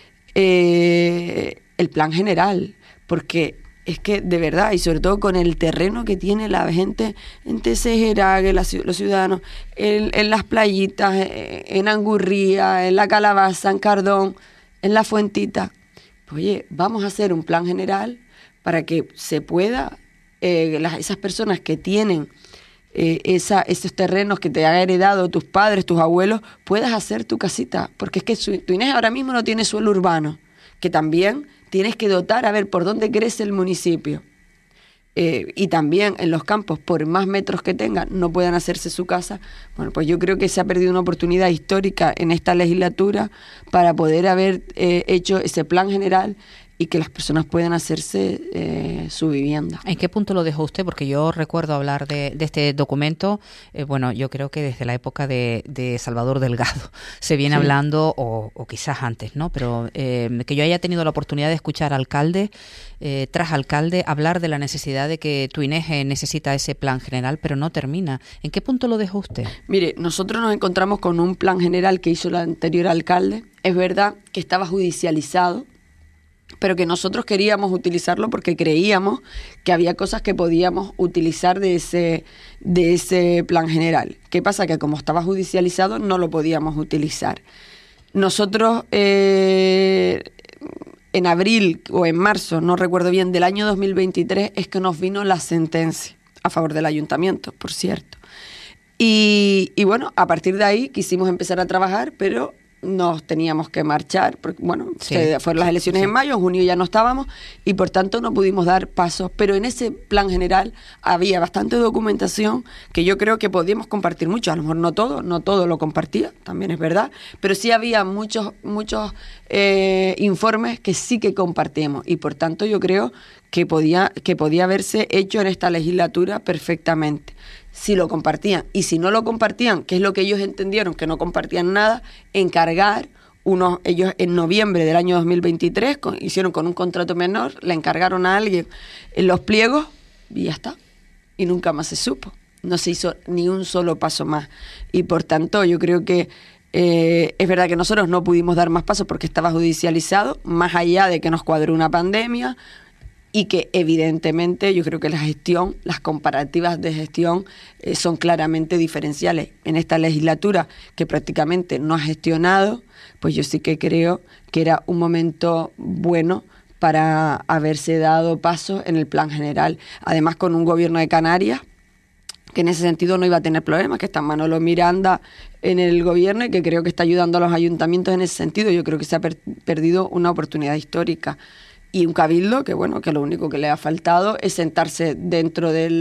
El plan general, porque es que de verdad, y sobre todo con el terreno que tiene la gente en Tejeraga, los ciudadanos, en las playitas, en Angurría, en La Calabaza, en Cardón, en La Fuentita, pues, oye, vamos a hacer un plan general para que se pueda, esas personas que tienen esos terrenos que te han heredado tus padres, tus abuelos, puedas hacer tu casita, porque es que Túnez ahora mismo no tiene suelo urbano, que también tienes que dotar a ver por dónde crece el municipio. Y también en los campos, por más metros que tengan, no puedan hacerse su casa. Bueno, pues yo creo que se ha perdido una oportunidad histórica en esta legislatura para poder haber hecho ese plan general y que las personas puedan hacerse su vivienda. ¿En qué punto lo dejó usted? Porque yo recuerdo hablar de este documento, bueno, yo creo que desde la época de Salvador Delgado se viene hablando, o quizás antes, ¿no? Pero que yo haya tenido la oportunidad de escuchar alcalde tras alcalde hablar de la necesidad de que Túnez necesita ese plan general, pero no termina. ¿En qué punto lo dejó usted? Mire, nosotros nos encontramos con un plan general que hizo el anterior alcalde. Es verdad que estaba judicializado, pero que nosotros queríamos utilizarlo porque creíamos que había cosas que podíamos utilizar de ese plan general. ¿Qué pasa? Que como estaba judicializado no lo podíamos utilizar. Nosotros en abril o en marzo, no recuerdo bien, del año 2023 es que nos vino la sentencia a favor del ayuntamiento, por cierto. Y bueno, a partir de ahí quisimos empezar a trabajar, pero nos teníamos que marchar, porque bueno, fueron las elecciones en mayo, en junio ya no estábamos y por tanto no pudimos dar pasos, pero en ese plan general había bastante documentación que yo creo que podíamos compartir mucho, a lo mejor no todo lo compartía, también es verdad, pero sí había muchos informes que sí que compartíamos y por tanto yo creo que podía haberse hecho en esta legislatura perfectamente. Si lo compartían, y si no lo compartían, que es lo que ellos entendieron, que no compartían nada, encargar ellos en noviembre del año 2023 hicieron con un contrato menor, le encargaron a alguien en los pliegos y ya está, y nunca más se supo, no se hizo ni un solo paso más, y por tanto yo creo que es verdad que nosotros no pudimos dar más pasos porque estaba judicializado, más allá de que nos cuadró una pandemia, y que evidentemente yo creo que las comparativas de gestión son claramente diferenciales. En esta legislatura que prácticamente no ha gestionado, pues yo sí que creo que era un momento bueno para haberse dado paso en el plan general. Además con un gobierno de Canarias que en ese sentido no iba a tener problemas, que está Manolo Miranda en el gobierno y que creo que está ayudando a los ayuntamientos en ese sentido. Yo creo que se ha perdido una oportunidad histórica. Y un cabildo que bueno, que lo único que le ha faltado es sentarse dentro del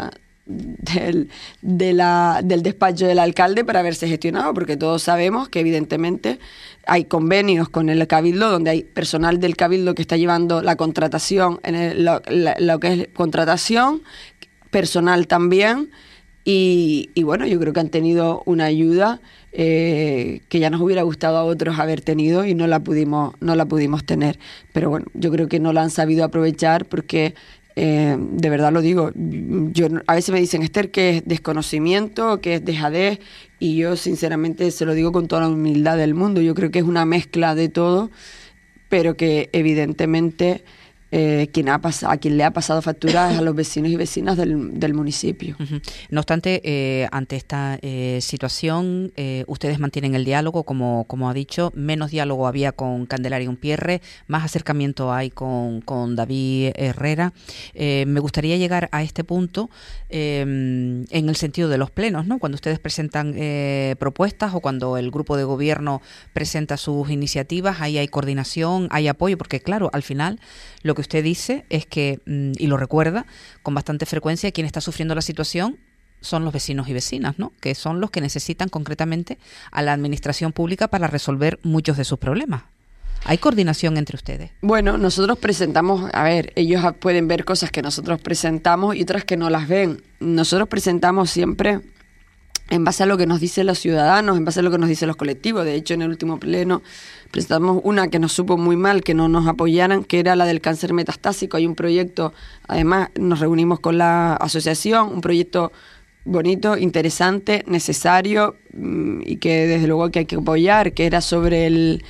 despacho del alcalde para haberse gestionado, porque todos sabemos que evidentemente hay convenios con el cabildo donde hay personal del cabildo que está llevando la contratación, lo que es contratación, personal también, y bueno, yo creo que han tenido una ayuda que ya nos hubiera gustado a otros haber tenido y no la pudimos tener, pero bueno, yo creo que no la han sabido aprovechar porque de verdad lo digo, a veces me dicen, Esther, que es desconocimiento, que es dejadez, y yo sinceramente se lo digo con toda la humildad del mundo. Yo creo que es una mezcla de todo, pero que evidentemente a quien le ha pasado factura es a los vecinos y vecinas del municipio. No obstante, ante esta situación, ustedes mantienen el diálogo, como ha dicho, menos diálogo había con Candelaria Umpierre, más acercamiento hay con David Herrera. Me gustaría llegar a este punto en el sentido de los plenos, ¿no? Cuando ustedes presentan propuestas o cuando el grupo de gobierno presenta sus iniciativas, ahí hay coordinación, hay apoyo, porque claro, al final lo que usted dice es que, y lo recuerda con bastante frecuencia, quien está sufriendo la situación son los vecinos y vecinas, ¿no? Que son los que necesitan concretamente a la administración pública para resolver muchos de sus problemas. ¿Hay coordinación entre ustedes? Bueno, nosotros presentamos, ellos pueden ver cosas que nosotros presentamos y otras que no las ven. Nosotros presentamos siempre en base a lo que nos dicen los ciudadanos, en base a lo que nos dicen los colectivos. De hecho, en el último pleno presentamos una que nos supo muy mal que no nos apoyaran, que era la del cáncer metastásico. Hay un proyecto, además nos reunimos con la asociación, un proyecto bonito, interesante, necesario y que desde luego que hay que apoyar, que era sobre el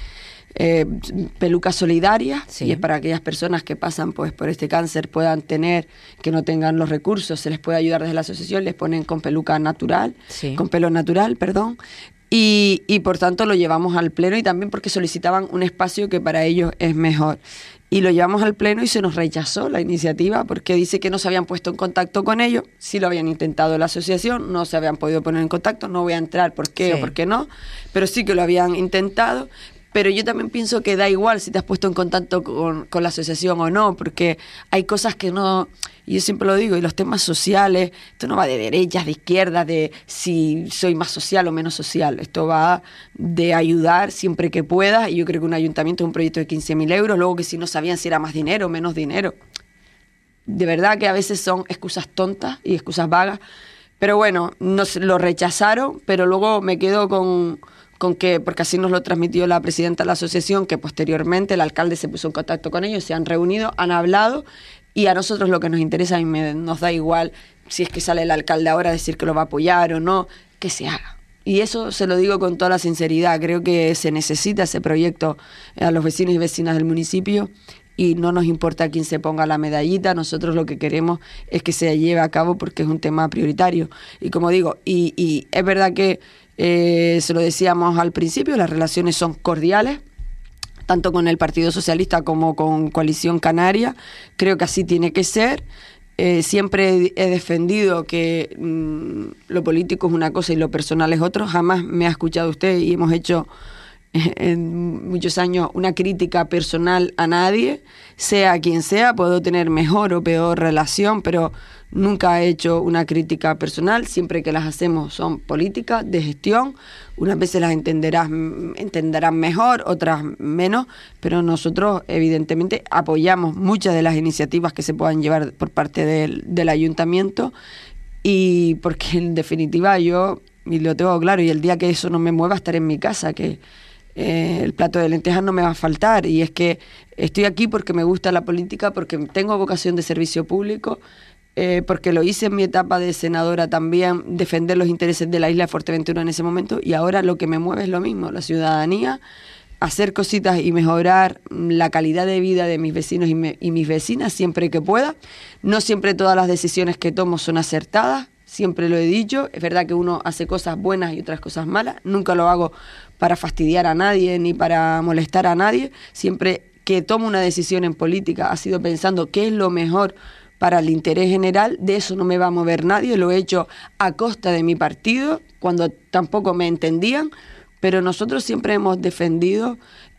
peluca solidaria, sí. Y es para aquellas personas que pasan pues por este cáncer, puedan tener, que no tengan los recursos, se les puede ayudar desde la asociación, les ponen con peluca natural, sí. Con pelo natural, perdón, y por tanto lo llevamos al pleno y también porque solicitaban un espacio que para ellos es mejor. Y lo llevamos al pleno y se nos rechazó la iniciativa porque dice que no se habían puesto en contacto con ellos, sí lo habían intentado la asociación, no se habían podido poner en contacto, no voy a entrar por qué sí. O por qué no, pero sí que lo habían intentado. Pero yo también pienso que da igual si te has puesto en contacto con la asociación o no, porque hay cosas que no, y yo siempre lo digo, y los temas sociales, esto no va de derechas, de izquierdas, de si soy más social o menos social, esto va de ayudar siempre que puedas, y yo creo que un ayuntamiento es un proyecto de 15.000 euros, luego que si no sabían si era más dinero o menos dinero. De verdad que a veces son excusas tontas y excusas vagas, pero bueno, nos lo rechazaron, pero luego me quedo con que, porque así nos lo transmitió la presidenta de la asociación, que posteriormente el alcalde se puso en contacto con ellos, se han reunido, han hablado, y a nosotros lo que nos interesa, nos da igual si es que sale el alcalde ahora a decir que lo va a apoyar o no, que se haga. Y eso se lo digo con toda la sinceridad, creo que se necesita ese proyecto a los vecinos y vecinas del municipio, y no nos importa quién se ponga la medallita, nosotros lo que queremos es que se lleve a cabo porque es un tema prioritario. Y como digo, y es verdad que se lo decíamos al principio, las relaciones son cordiales, tanto con el Partido Socialista como con Coalición Canaria, creo que así tiene que ser. Siempre he defendido que lo político es una cosa y lo personal es otro, jamás me ha escuchado usted y hemos hecho en muchos años una crítica personal a nadie, sea quien sea, puedo tener mejor o peor relación, pero nunca he hecho una crítica personal, siempre que las hacemos son políticas de gestión, unas veces las entenderán mejor, otras menos, pero nosotros evidentemente apoyamos muchas de las iniciativas que se puedan llevar por parte del ayuntamiento, y porque en definitiva yo, y lo tengo claro, y el día que eso no me mueva estaré en mi casa, que el plato de lentejas no me va a faltar, y es que estoy aquí porque me gusta la política, porque tengo vocación de servicio público, porque lo hice en mi etapa de senadora también, defender los intereses de la isla de Fuerteventura en ese momento, y ahora lo que me mueve es lo mismo, la ciudadanía, hacer cositas y mejorar la calidad de vida de mis vecinos y mis vecinas siempre que pueda. No siempre todas las decisiones que tomo son acertadas, siempre lo he dicho, es verdad que uno hace cosas buenas y otras cosas malas, nunca lo hago para fastidiar a nadie ni para molestar a nadie, siempre que tomo una decisión en política ha sido pensando qué es lo mejor para el interés general, de eso no me va a mover nadie, lo he hecho a costa de mi partido, cuando tampoco me entendían, pero nosotros siempre hemos defendido,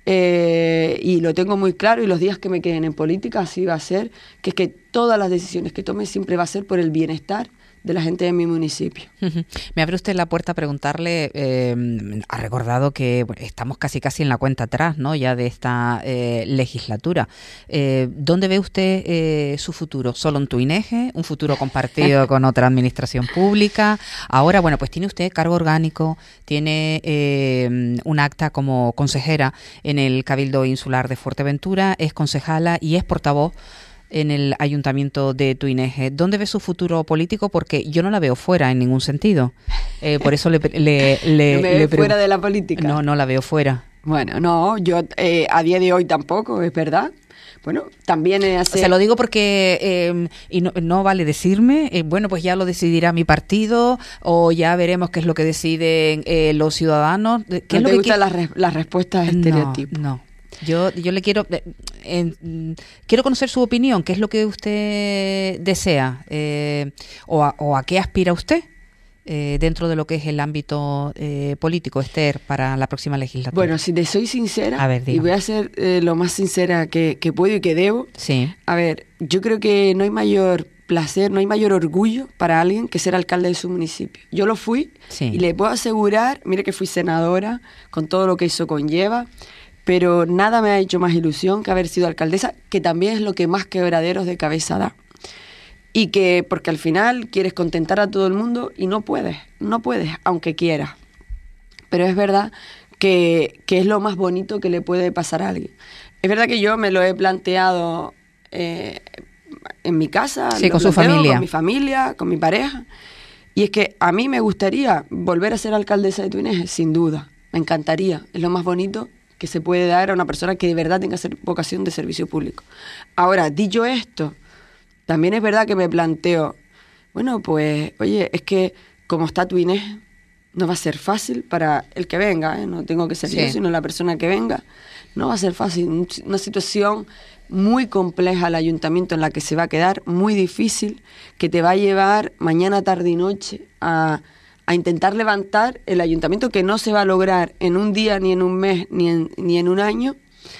y lo tengo muy claro, y los días que me queden en política así va a ser, que es que todas las decisiones que tome siempre va a ser por el bienestar de la gente de mi municipio. Me abre usted la puerta a preguntarle, ha recordado que estamos casi en la cuenta atrás, ¿no? Ya de esta legislatura. ¿Dónde ve usted su futuro? ¿Solo en Tuineje? ¿Un futuro compartido con otra administración pública? Ahora, bueno, pues tiene usted cargo orgánico, tiene un acta como consejera en el Cabildo Insular de Fuerteventura, es concejala y es portavoz en el Ayuntamiento de Tuineje. ¿Dónde ve su futuro político? Porque yo no la veo fuera en ningún sentido. Por eso le ¿No me ve fuera de la política? No la veo fuera. Bueno, no, yo a día de hoy tampoco, es verdad. Bueno, también hace... Se lo digo porque y no vale decirme, bueno, pues ya lo decidirá mi partido o ya veremos qué es lo que deciden los ciudadanos. ¿Qué ¿No es lo te que gustan las respuestas estereotipos? No. Yo le quiero conocer su opinión. ¿Qué es lo que usted desea? ¿O a qué aspira usted dentro de lo que es el ámbito político, Esther, para la próxima legislatura? Bueno, si te soy sincera, a ver, y voy a ser lo más sincera que puedo y que debo. Sí. A ver, yo creo que no hay mayor placer, no hay mayor orgullo para alguien que ser alcalde de su municipio. Yo lo fui y le puedo asegurar, mire que fui senadora, con todo lo que eso conlleva, pero nada me ha hecho más ilusión que haber sido alcaldesa, que también es lo que más quebraderos de cabeza da. Y que, porque al final quieres contentar a todo el mundo y no puedes, aunque quieras. Pero es verdad que es lo más bonito que le puede pasar a alguien. Es verdad que yo me lo he planteado en mi casa, con su familia. Con mi familia, con mi pareja. Y es que a mí me gustaría volver a ser alcaldesa de Tuineje, sin duda. Me encantaría, es lo más bonito que se puede dar a una persona que de verdad tenga vocación de servicio público. Ahora, dicho esto, también es verdad que me planteo, bueno, pues, oye, es que como está Tuineje, no va a ser fácil para el que venga, no tengo que ser yo, sino la persona que venga, no va a ser fácil, una situación muy compleja el ayuntamiento en la que se va a quedar, muy difícil, que te va a llevar mañana, tarde y noche a intentar levantar el ayuntamiento, que no se va a lograr en un día, ni en un mes, ni en un año,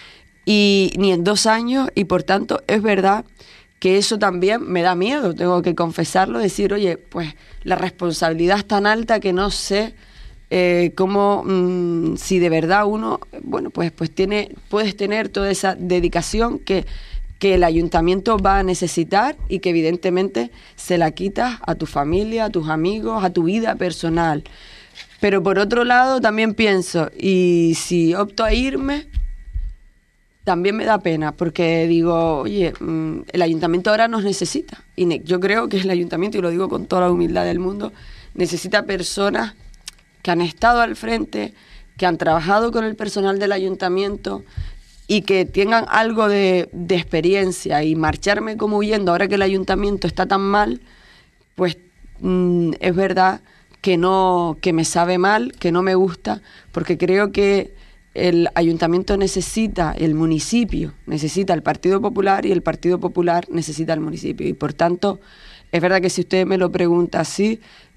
ni en 2 años, y por tanto es verdad que eso también me da miedo, tengo que confesarlo, decir, oye, pues la responsabilidad es tan alta que no sé cómo, si de verdad uno, bueno, pues puedes tener toda esa dedicación que el ayuntamiento va a necesitar y que evidentemente se la quitas a tu familia, a tus amigos, a tu vida personal. Pero por otro lado también pienso, y si opto a irme, también me da pena, porque digo, oye, el ayuntamiento ahora nos necesita. Y yo creo que el ayuntamiento, y lo digo con toda la humildad del mundo, necesita personas que han estado al frente, que han trabajado con el personal del ayuntamiento y que tengan algo de experiencia. Y marcharme como huyendo ahora que el ayuntamiento está tan mal, pues es verdad que me sabe mal, que no me gusta, porque creo que el ayuntamiento necesita, el municipio necesita el Partido Popular y el Partido Popular necesita el municipio. Y por tanto, es verdad que si usted me lo pregunta así,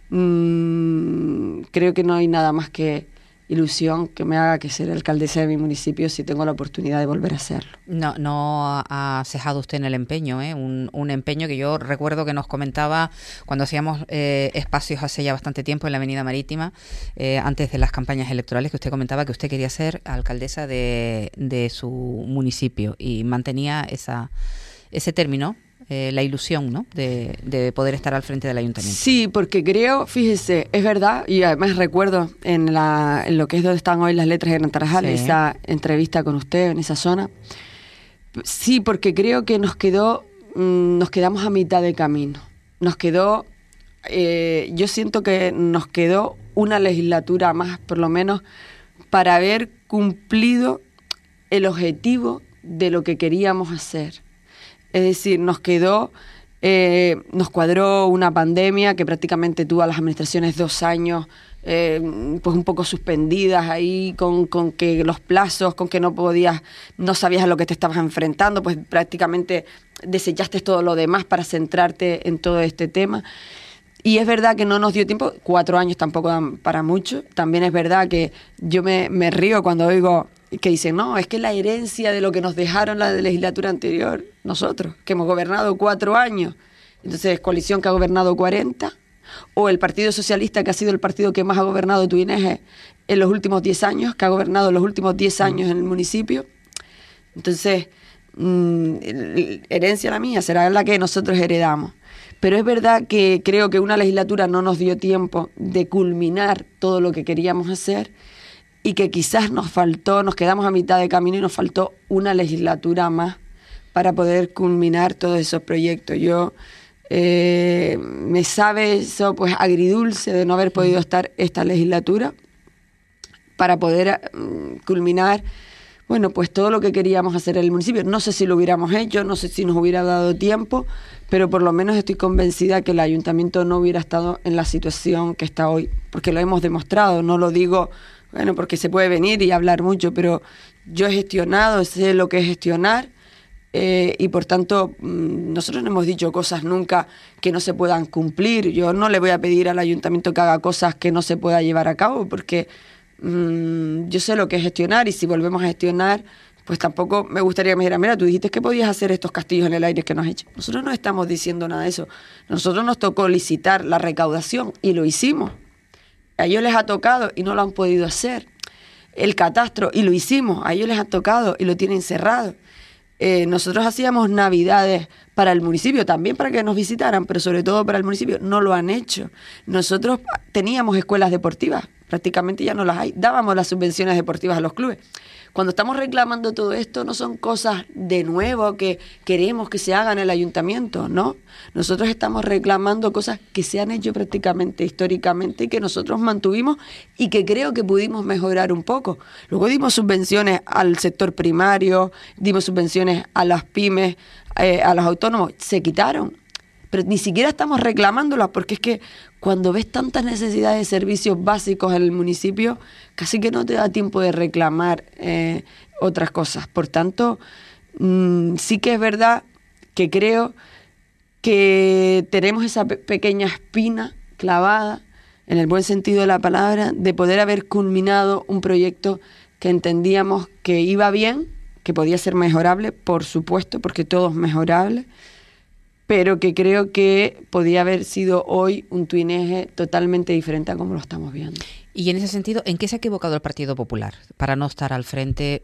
creo que no hay nada más que ilusión que me haga que ser alcaldesa de mi municipio si tengo la oportunidad de volver a hacerlo. No ha cejado usted en el empeño, un empeño que yo recuerdo que nos comentaba cuando hacíamos espacios hace ya bastante tiempo en la Avenida Marítima, antes de las campañas electorales, que usted comentaba que usted quería ser alcaldesa de su municipio y mantenía ese término. La ilusión, ¿no?, de poder estar al frente del ayuntamiento. Sí, porque creo, fíjese, es verdad, y además recuerdo en lo que es donde están hoy las letras de Gran Tarajal, esa entrevista con usted en esa zona. Sí, porque creo que nos quedamos a mitad de camino. Yo siento que nos quedó una legislatura más, por lo menos, para haber cumplido el objetivo de lo que queríamos hacer. Es decir, nos cuadró una pandemia que prácticamente tuvo a las administraciones 2 años pues un poco suspendidas ahí con que los plazos, con que no sabías a lo que te estabas enfrentando, pues prácticamente desechaste todo lo demás para centrarte en todo este tema. Y es verdad que no nos dio tiempo, 4 años tampoco dan para mucho. También es verdad que yo me río cuando oigo que dicen, no, es que la herencia de lo que nos dejaron la legislatura anterior, nosotros, que hemos gobernado 4 años, entonces coalición que ha gobernado 40, o el Partido Socialista, que ha sido el partido que más ha gobernado Tuineje en los últimos 10 años, que ha gobernado los últimos 10 años en el municipio. Entonces, herencia la mía, será la que nosotros heredamos. Pero es verdad que creo que una legislatura no nos dio tiempo de culminar todo lo que queríamos hacer y que quizás nos quedamos a mitad de camino y nos faltó una legislatura más para poder culminar todos esos proyectos. Yo me sabe eso pues agridulce de no haber podido estar esta legislatura, para poder culminar, bueno, pues todo lo que queríamos hacer en el municipio. No sé si lo hubiéramos hecho, no sé si nos hubiera dado tiempo, pero por lo menos estoy convencida que el ayuntamiento no hubiera estado en la situación que está hoy, porque lo hemos demostrado. No lo digo, bueno, porque se puede venir y hablar mucho, pero yo he gestionado, sé lo que es gestionar, y por tanto nosotros no hemos dicho cosas nunca que no se puedan cumplir. Yo no le voy a pedir al ayuntamiento que haga cosas que no se pueda llevar a cabo, porque yo sé lo que es gestionar, y si volvemos a gestionar, pues tampoco me gustaría que me dijeran, mira, tú dijiste que podías hacer estos castillos en el aire que no has hecho. Nosotros no estamos diciendo nada de eso. Nosotros nos tocó licitar la recaudación y lo hicimos. A ellos les ha tocado y no lo han podido hacer. El catastro, y lo hicimos. A ellos les ha tocado y lo tienen cerrado. Nosotros hacíamos navidades para el municipio, también para que nos visitaran, pero sobre todo para el municipio. No lo han hecho. Nosotros teníamos escuelas deportivas, prácticamente ya no las hay. Dábamos las subvenciones deportivas a los clubes. Cuando estamos reclamando todo esto, no son cosas de nuevo que queremos que se hagan en el ayuntamiento, ¿no? Nosotros estamos reclamando cosas que se han hecho prácticamente históricamente y que nosotros mantuvimos y que creo que pudimos mejorar un poco. Luego dimos subvenciones al sector primario, dimos subvenciones a las pymes, a los autónomos, se quitaron. Pero ni siquiera estamos reclamándolas, porque es que cuando ves tantas necesidades de servicios básicos en el municipio, casi que no te da tiempo de reclamar otras cosas. Por tanto, sí que es verdad que creo que tenemos esa pequeña espina clavada, en el buen sentido de la palabra, de poder haber culminado un proyecto que entendíamos que iba bien, que podía ser mejorable, por supuesto, porque todo es mejorable, pero que creo que podía haber sido hoy un Twineje totalmente diferente a como lo estamos viendo. Y en ese sentido, ¿en qué se ha equivocado el Partido Popular para no estar al frente,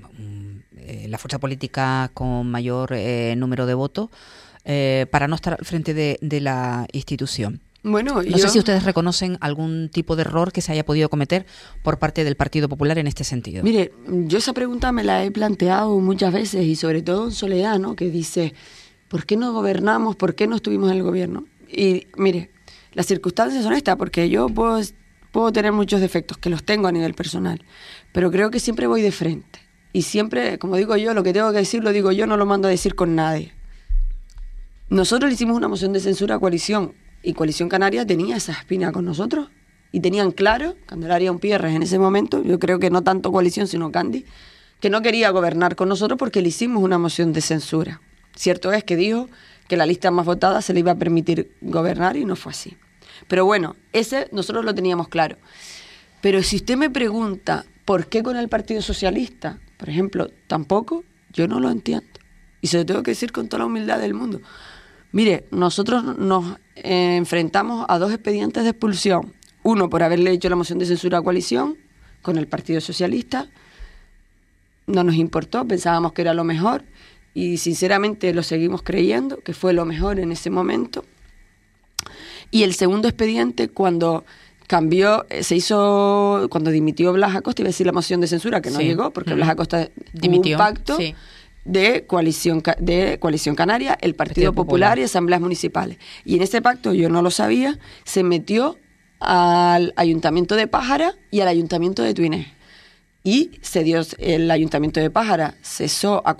la fuerza política con mayor número de votos, para no estar al frente de la institución? Bueno, no sé si ustedes reconocen algún tipo de error que se haya podido cometer por parte del Partido Popular en este sentido. Mire, yo esa pregunta me la he planteado muchas veces, y sobre todo en Soledad, ¿no?, que dice, ¿por qué no gobernamos? ¿Por qué no estuvimos en el gobierno? Y mire, las circunstancias son estas, porque yo puedo tener muchos defectos, que los tengo a nivel personal, pero creo que siempre voy de frente. Y siempre, como digo yo, lo que tengo que decir lo digo yo, no lo mando a decir con nadie. Nosotros le hicimos una moción de censura a Coalición, y Coalición Canaria tenía esa espina con nosotros, y tenían claro, Candelaria Umpierres en ese momento, yo creo que no tanto Coalición sino Candy, que no quería gobernar con nosotros porque le hicimos una moción de censura. Cierto es que dijo que la lista más votada se le iba a permitir gobernar, y no fue así. Pero bueno, ese nosotros lo teníamos claro. Pero si usted me pregunta por qué con el Partido Socialista, por ejemplo, tampoco, yo no lo entiendo. Y se lo tengo que decir con toda la humildad del mundo. Mire, nosotros nos enfrentamos a 2 expedientes de expulsión. Uno por haberle hecho la moción de censura a Coalición con el Partido Socialista. No nos importó, pensábamos que era lo mejor. Y sinceramente lo seguimos creyendo, que fue lo mejor en ese momento. Y el segundo expediente, cuando cuando dimitió Blas Acosta, iba a decir la moción de censura, que no llegó, porque Blas Acosta dimitió, hubo un pacto de coalición Canaria, el Partido Popular y asambleas municipales. Y en ese pacto, yo no lo sabía, se metió al Ayuntamiento de Pájara y al Ayuntamiento de Twineje. Y el Ayuntamiento de Pájara cesó al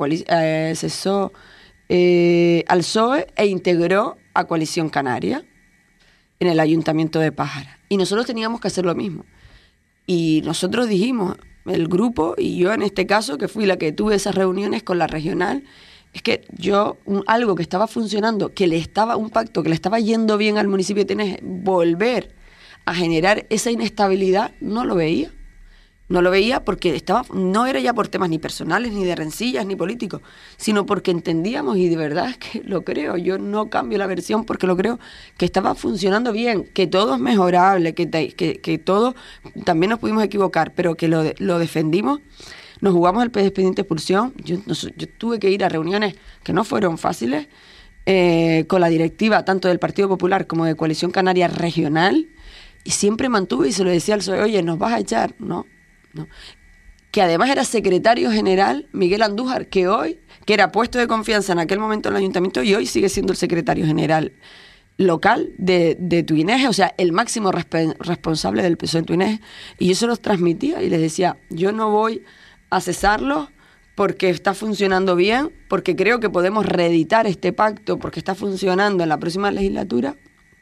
PSOE e integró a Coalición Canaria en el Ayuntamiento de Pájara. Y nosotros teníamos que hacer lo mismo. Y nosotros dijimos, el grupo, y yo en este caso, que fui la que tuve esas reuniones con la regional, es que yo, algo que estaba funcionando, un pacto que le estaba yendo bien al municipio de Twineje, volver a generar esa inestabilidad, no lo veía. No lo veía porque no era ya por temas ni personales, ni de rencillas, ni políticos, sino porque entendíamos, y de verdad es que lo creo, yo no cambio la versión porque lo creo, que estaba funcionando bien, que todo es mejorable, que todo, también nos pudimos equivocar, pero que lo defendimos. Nos jugamos el expediente de expulsión. Yo tuve que ir a reuniones que no fueron fáciles, con la directiva tanto del Partido Popular como de Coalición Canaria Regional, y siempre mantuve, y se lo decía al PSOE, oye, ¿nos vas a echar? No. Que además era secretario general Miguel Andújar, que era puesto de confianza en aquel momento en el ayuntamiento, y hoy sigue siendo el secretario general local de Tuineje, o sea, el máximo responsable del PSOE en Tuineje, y yo se los transmitía y les decía, yo no voy a cesarlo porque está funcionando bien, porque creo que podemos reeditar este pacto porque está funcionando en la próxima legislatura.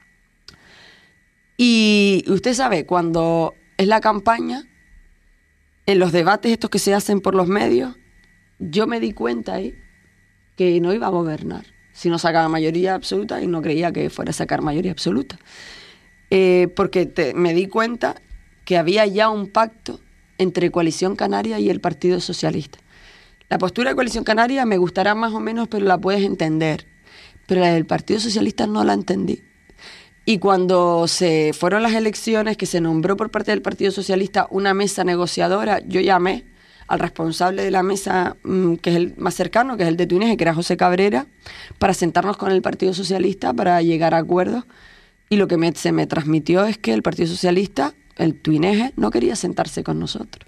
Y usted sabe, cuando es la campaña, en los debates estos que se hacen por los medios, yo me di cuenta ahí que no iba a gobernar si no sacaba mayoría absoluta, y no creía que fuera a sacar mayoría absoluta. Porque me di cuenta que había ya un pacto entre Coalición Canaria y el Partido Socialista. La postura de Coalición Canaria me gustará más o menos, pero la puedes entender. Pero la del Partido Socialista no la entendí. Y cuando se fueron las elecciones, que se nombró por parte del Partido Socialista una mesa negociadora, yo llamé al responsable de la mesa, que es el más cercano, que es el de Tuineje, que era José Cabrera, para sentarnos con el Partido Socialista para llegar a acuerdos. Y lo que se me transmitió es que el Partido Socialista, el Tuineje, no quería sentarse con nosotros.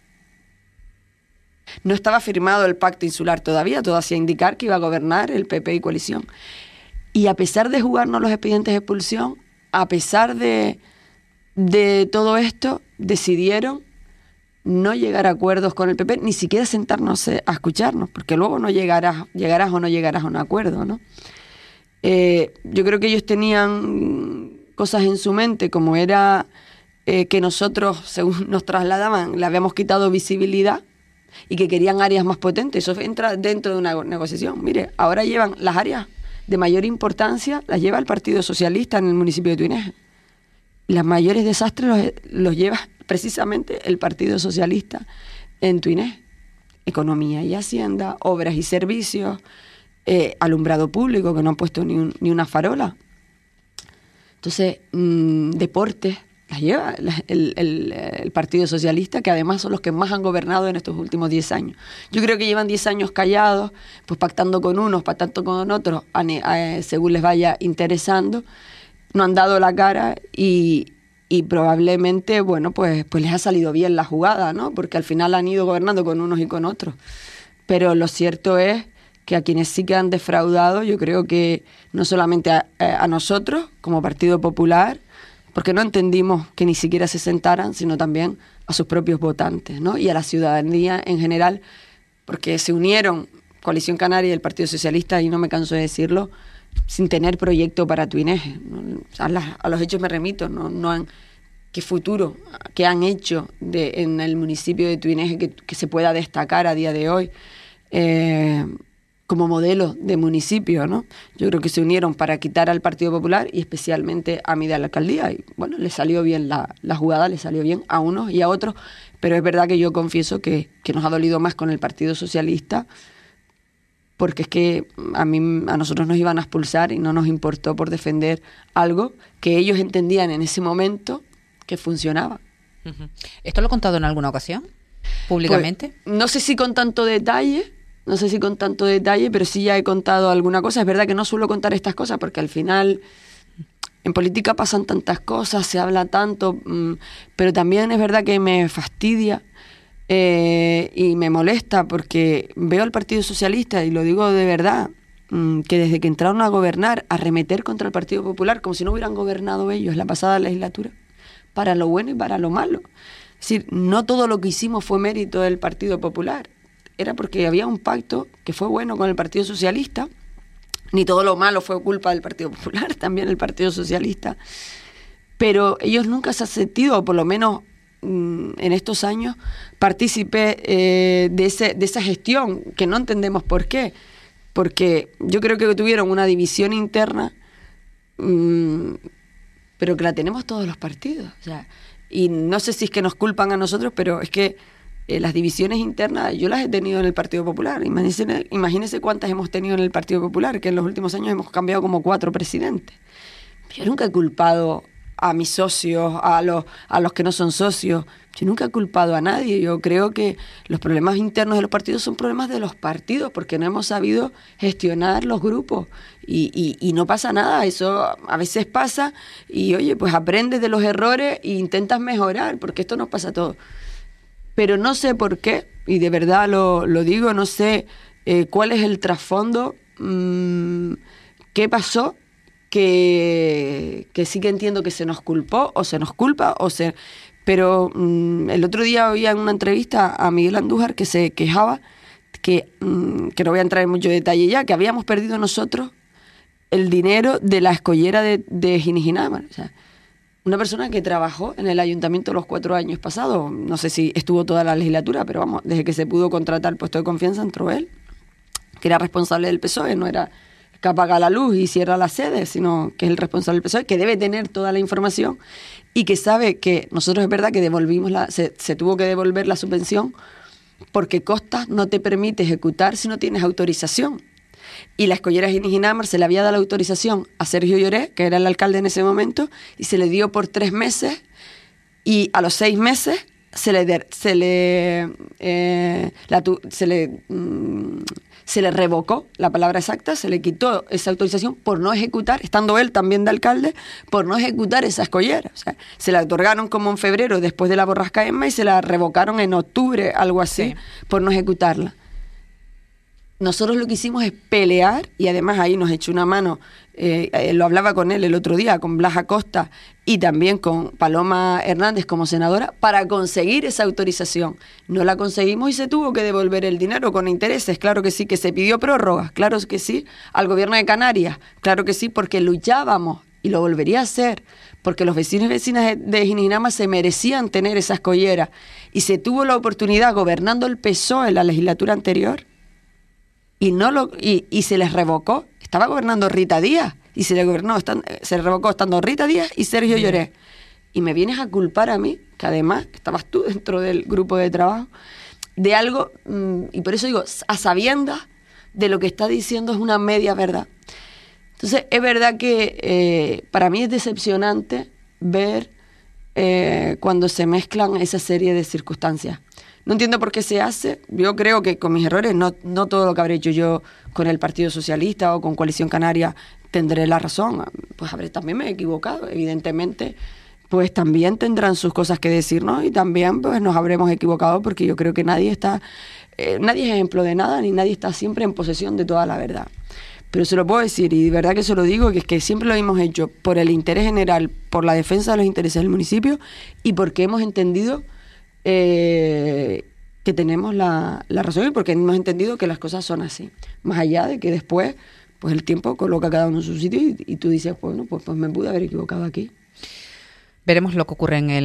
No estaba firmado el pacto insular todavía, todo hacía indicar que iba a gobernar el PP y coalición. Y a pesar de jugarnos los expedientes de expulsión, a pesar de todo esto, decidieron no llegar a acuerdos con el PP, ni siquiera sentarnos a escucharnos, porque luego no llegarás o no llegarás a un acuerdo, ¿no? Yo creo que ellos tenían cosas en su mente, como era que nosotros, según nos trasladaban, le habíamos quitado visibilidad y que querían áreas más potentes. Eso entra dentro de una negociación. Mire, ahora llevan las áreas de mayor importancia, las lleva el Partido Socialista en el municipio de Tuineje. Los mayores desastres los lleva precisamente el Partido Socialista en Tuineje. Economía y Hacienda, obras y servicios, alumbrado público, que no han puesto ni una farola. Entonces, deportes, las lleva el Partido Socialista, que además son los que más han gobernado en estos últimos 10 años. Yo creo que llevan 10 años callados, pues pactando con unos, pactando con otros, según les vaya interesando. No han dado la cara y probablemente, bueno, pues les ha salido bien la jugada, ¿no? Porque al final han ido gobernando con unos y con otros. Pero lo cierto es que a quienes sí que han defraudado, yo creo que no solamente a nosotros, como Partido Popular, porque no entendimos que ni siquiera se sentaran, sino también a sus propios votantes, ¿no? Y a la ciudadanía en general, porque se unieron Coalición Canaria y el Partido Socialista, y no me canso de decirlo, sin tener proyecto para Tuineje. A los hechos me remito, qué futuro, qué han hecho en el municipio de Tuineje que se pueda destacar a día de hoy como modelo de municipio, ¿no? Yo creo que se unieron para quitar al Partido Popular y especialmente a mí de la alcaldía. Y bueno, le salió bien la jugada, le salió bien a unos y a otros, pero es verdad que yo confieso que nos ha dolido más con el Partido Socialista, porque es que a nosotros nos iban a expulsar y no nos importó por defender algo que ellos entendían en ese momento que funcionaba. Uh-huh. ¿Esto lo he contado en alguna ocasión, públicamente? Pues, no sé si con tanto detalle, pero sí ya he contado alguna cosa. Es verdad que no suelo contar estas cosas porque al final en política pasan tantas cosas, se habla tanto, pero también es verdad que me fastidia y me molesta porque veo al Partido Socialista, y lo digo de verdad, que desde que entraron a gobernar, arremeter contra el Partido Popular como si no hubieran gobernado ellos la pasada legislatura, para lo bueno y para lo malo. Es decir, no todo lo que hicimos fue mérito del Partido Popular, era porque había un pacto que fue bueno con el Partido Socialista, ni todo lo malo fue culpa del Partido Popular, también el Partido Socialista, pero ellos nunca se han sentido, o por lo menos en estos años, partícipe de esa gestión, que no entendemos por qué, porque yo creo que tuvieron una división interna, pero que la tenemos todos los partidos, o sea, y no sé si es que nos culpan a nosotros, pero es que las divisiones internas yo las he tenido en el Partido Popular. Imagínense cuántas hemos tenido en el Partido Popular, que en los últimos años hemos cambiado como 4 presidentes. Yo nunca he culpado a mis socios, a los que no son socios. Yo nunca he culpado a nadie. Yo creo que los problemas internos de los partidos son problemas de los partidos, porque no hemos sabido gestionar los grupos. Y no pasa nada, eso a veces pasa, y oye, pues aprendes de los errores e intentas mejorar, porque esto nos pasa a todos. Pero no sé por qué, y de verdad lo digo, no sé cuál es el trasfondo, qué pasó, que sí que entiendo que se nos culpó, o se nos culpa, pero el otro día oía en una entrevista a Miguel Andújar que se quejaba, que no voy a entrar en mucho detalle ya, que habíamos perdido nosotros el dinero de la escollera de Ginijinámar. O sea, una persona que trabajó en el ayuntamiento los 4 años pasados, no sé si estuvo toda la legislatura, pero vamos, desde que se pudo contratar el puesto de confianza entró él, que era responsable del PSOE, no era que apaga la luz y cierra la sede, sino que es el responsable del PSOE, que debe tener toda la información y que sabe que nosotros es verdad que devolvimos se tuvo que devolver la subvención porque Costas no te permite ejecutar si no tienes autorización. Y la escollera Ginijinámar se le había dado la autorización a Sergio Lloré, que era el alcalde en ese momento, y se le dio por 3 meses, y a los 6 meses se le revocó, la palabra exacta, se le quitó esa autorización por no ejecutar, estando él también de alcalde, por no ejecutar esa escollera. O sea, se la otorgaron como en febrero después de la borrasca Emma y se la revocaron en octubre, algo así, sí, por no ejecutarla. Nosotros lo que hicimos es pelear, y además ahí nos echó una mano, lo hablaba con él el otro día, con Blas Acosta y también con Paloma Hernández como senadora, para conseguir esa autorización. No la conseguimos y se tuvo que devolver el dinero con intereses, claro que sí, que se pidió prórrogas, claro que sí, al gobierno de Canarias, claro que sí, porque luchábamos y lo volvería a hacer, porque los vecinos y vecinas de Ginijinámar se merecían tener esa escollera, y se tuvo la oportunidad gobernando el PSOE en la legislatura anterior, y se les revocó. Estaba gobernando Rita Díaz y se le revocó estando Rita Díaz y Sergio Lloré. Y me vienes a culpar a mí, que además estabas tú dentro del grupo de trabajo, de algo, y por eso digo, a sabiendas de lo que está diciendo es una media verdad. Entonces, es verdad que para mí es decepcionante ver cuando se mezclan esa serie de circunstancias. No entiendo por qué se hace. Yo creo que con mis errores, no todo lo que habré hecho yo con el Partido Socialista o con Coalición Canaria tendré la razón. Pues también me he equivocado, evidentemente. Pues también tendrán sus cosas que decirnos y también pues nos habremos equivocado, porque yo creo que nadie es ejemplo de nada, ni nadie está siempre en posesión de toda la verdad. Pero se lo puedo decir, y de verdad que se lo digo, que es que siempre lo hemos hecho por el interés general, por la defensa de los intereses del municipio y porque hemos entendido que tenemos la razón, y porque hemos entendido que las cosas son así. Más allá de que después pues el tiempo coloca a cada uno en su sitio y tú dices, bueno, pues me pude haber equivocado aquí. Veremos lo que ocurre en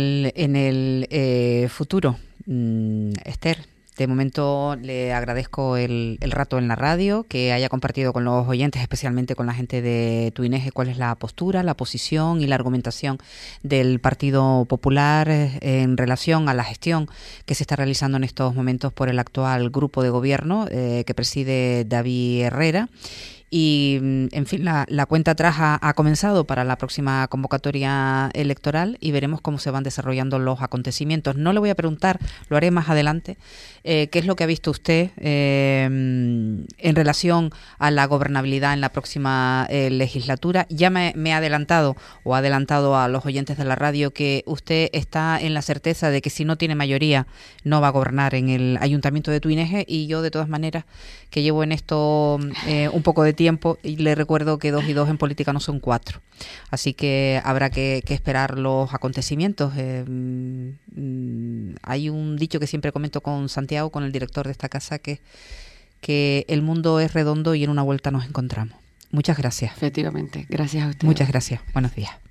el futuro. Esther, de momento le agradezco el rato en la radio, que haya compartido con los oyentes, especialmente con la gente de Tuineje, cuál es la postura, la posición y la argumentación del Partido Popular en relación a la gestión que se está realizando en estos momentos por el actual grupo de gobierno que preside David Herrera. Y, en fin, la cuenta atrás ha comenzado para la próxima convocatoria electoral y veremos cómo se van desarrollando los acontecimientos. No le voy a preguntar, lo haré más adelante, qué es lo que ha visto usted en relación a la gobernabilidad en la próxima legislatura. Ya me ha adelantado a los oyentes de la radio que usted está en la certeza de que si no tiene mayoría no va a gobernar en el Ayuntamiento de Tuineje, y yo, de todas maneras, que llevo en esto un poco de tiempo, y le recuerdo que 2 y 2 en política no son 4, así que habrá que esperar los acontecimientos. Hay un dicho que siempre comento con Santiago, con el director de esta casa, que el mundo es redondo y en una vuelta nos encontramos. Muchas gracias. Efectivamente, gracias a usted. Muchas gracias, buenos días.